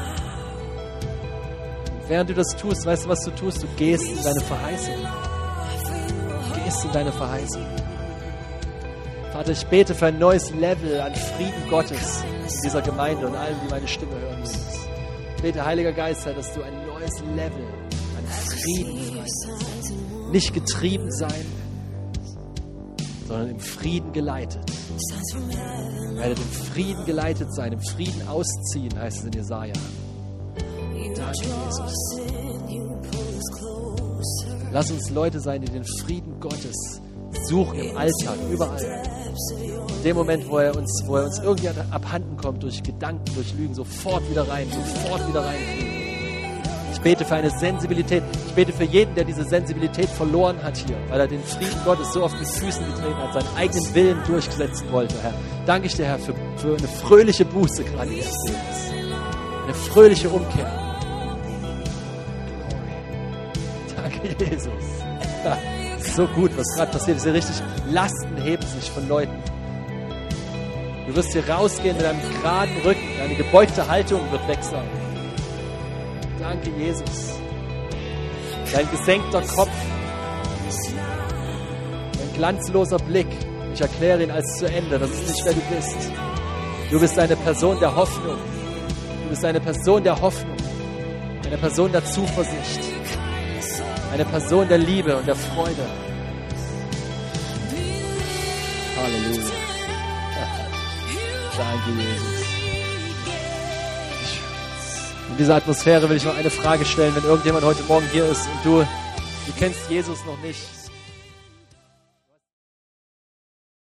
B: Und während du das tust, weißt du, was du tust? Du gehst in deine Verheißung. Du gehst in deine Verheißung. Vater, ich bete für ein neues Level an Frieden Gottes in dieser Gemeinde und allen, die meine Stimme hören. Ich bete, Heiliger Geist, Herr, dass du ein neues Level an Frieden freisetzt. Nicht getrieben sein, sondern im Frieden geleitet. Werdet im Frieden geleitet sein, im Frieden ausziehen, heißt es in Jesaja. Danke, Jesus. Lass uns Leute sein, die den Frieden Gottes suchen im Alltag, überall. In dem Moment, wo er uns, wo er uns irgendwie abhanden kommt, durch Gedanken, durch Lügen, sofort wieder rein, sofort wieder reinkriegen. Ich bete für eine Sensibilität. Ich bete für jeden, der diese Sensibilität verloren hat hier, weil er den Frieden Gottes so oft mit Füßen getreten hat, seinen eigenen Willen durchsetzen wollte, Herr. Danke ich dir, Herr, für, für eine fröhliche Buße gerade jetzt. Eine fröhliche Umkehr. Danke, Jesus. Ja, so gut, was gerade passiert ist. Richtig, Lasten heben sich von Leuten. Du wirst hier rausgehen mit einem geraden Rücken. Deine gebeugte Haltung wird weg sein. Danke, Jesus. Dein gesenkter Kopf. Dein glanzloser Blick. Ich erkläre ihn als zu Ende. Das ist nicht, wer du bist. Du bist eine Person der Hoffnung. Du bist eine Person der Hoffnung. Eine Person der Zuversicht. Eine Person der Liebe und der Freude. Halleluja. Danke, Jesus. In dieser Atmosphäre will ich noch eine Frage stellen, wenn irgendjemand heute Morgen hier ist und du, du kennst Jesus noch nicht.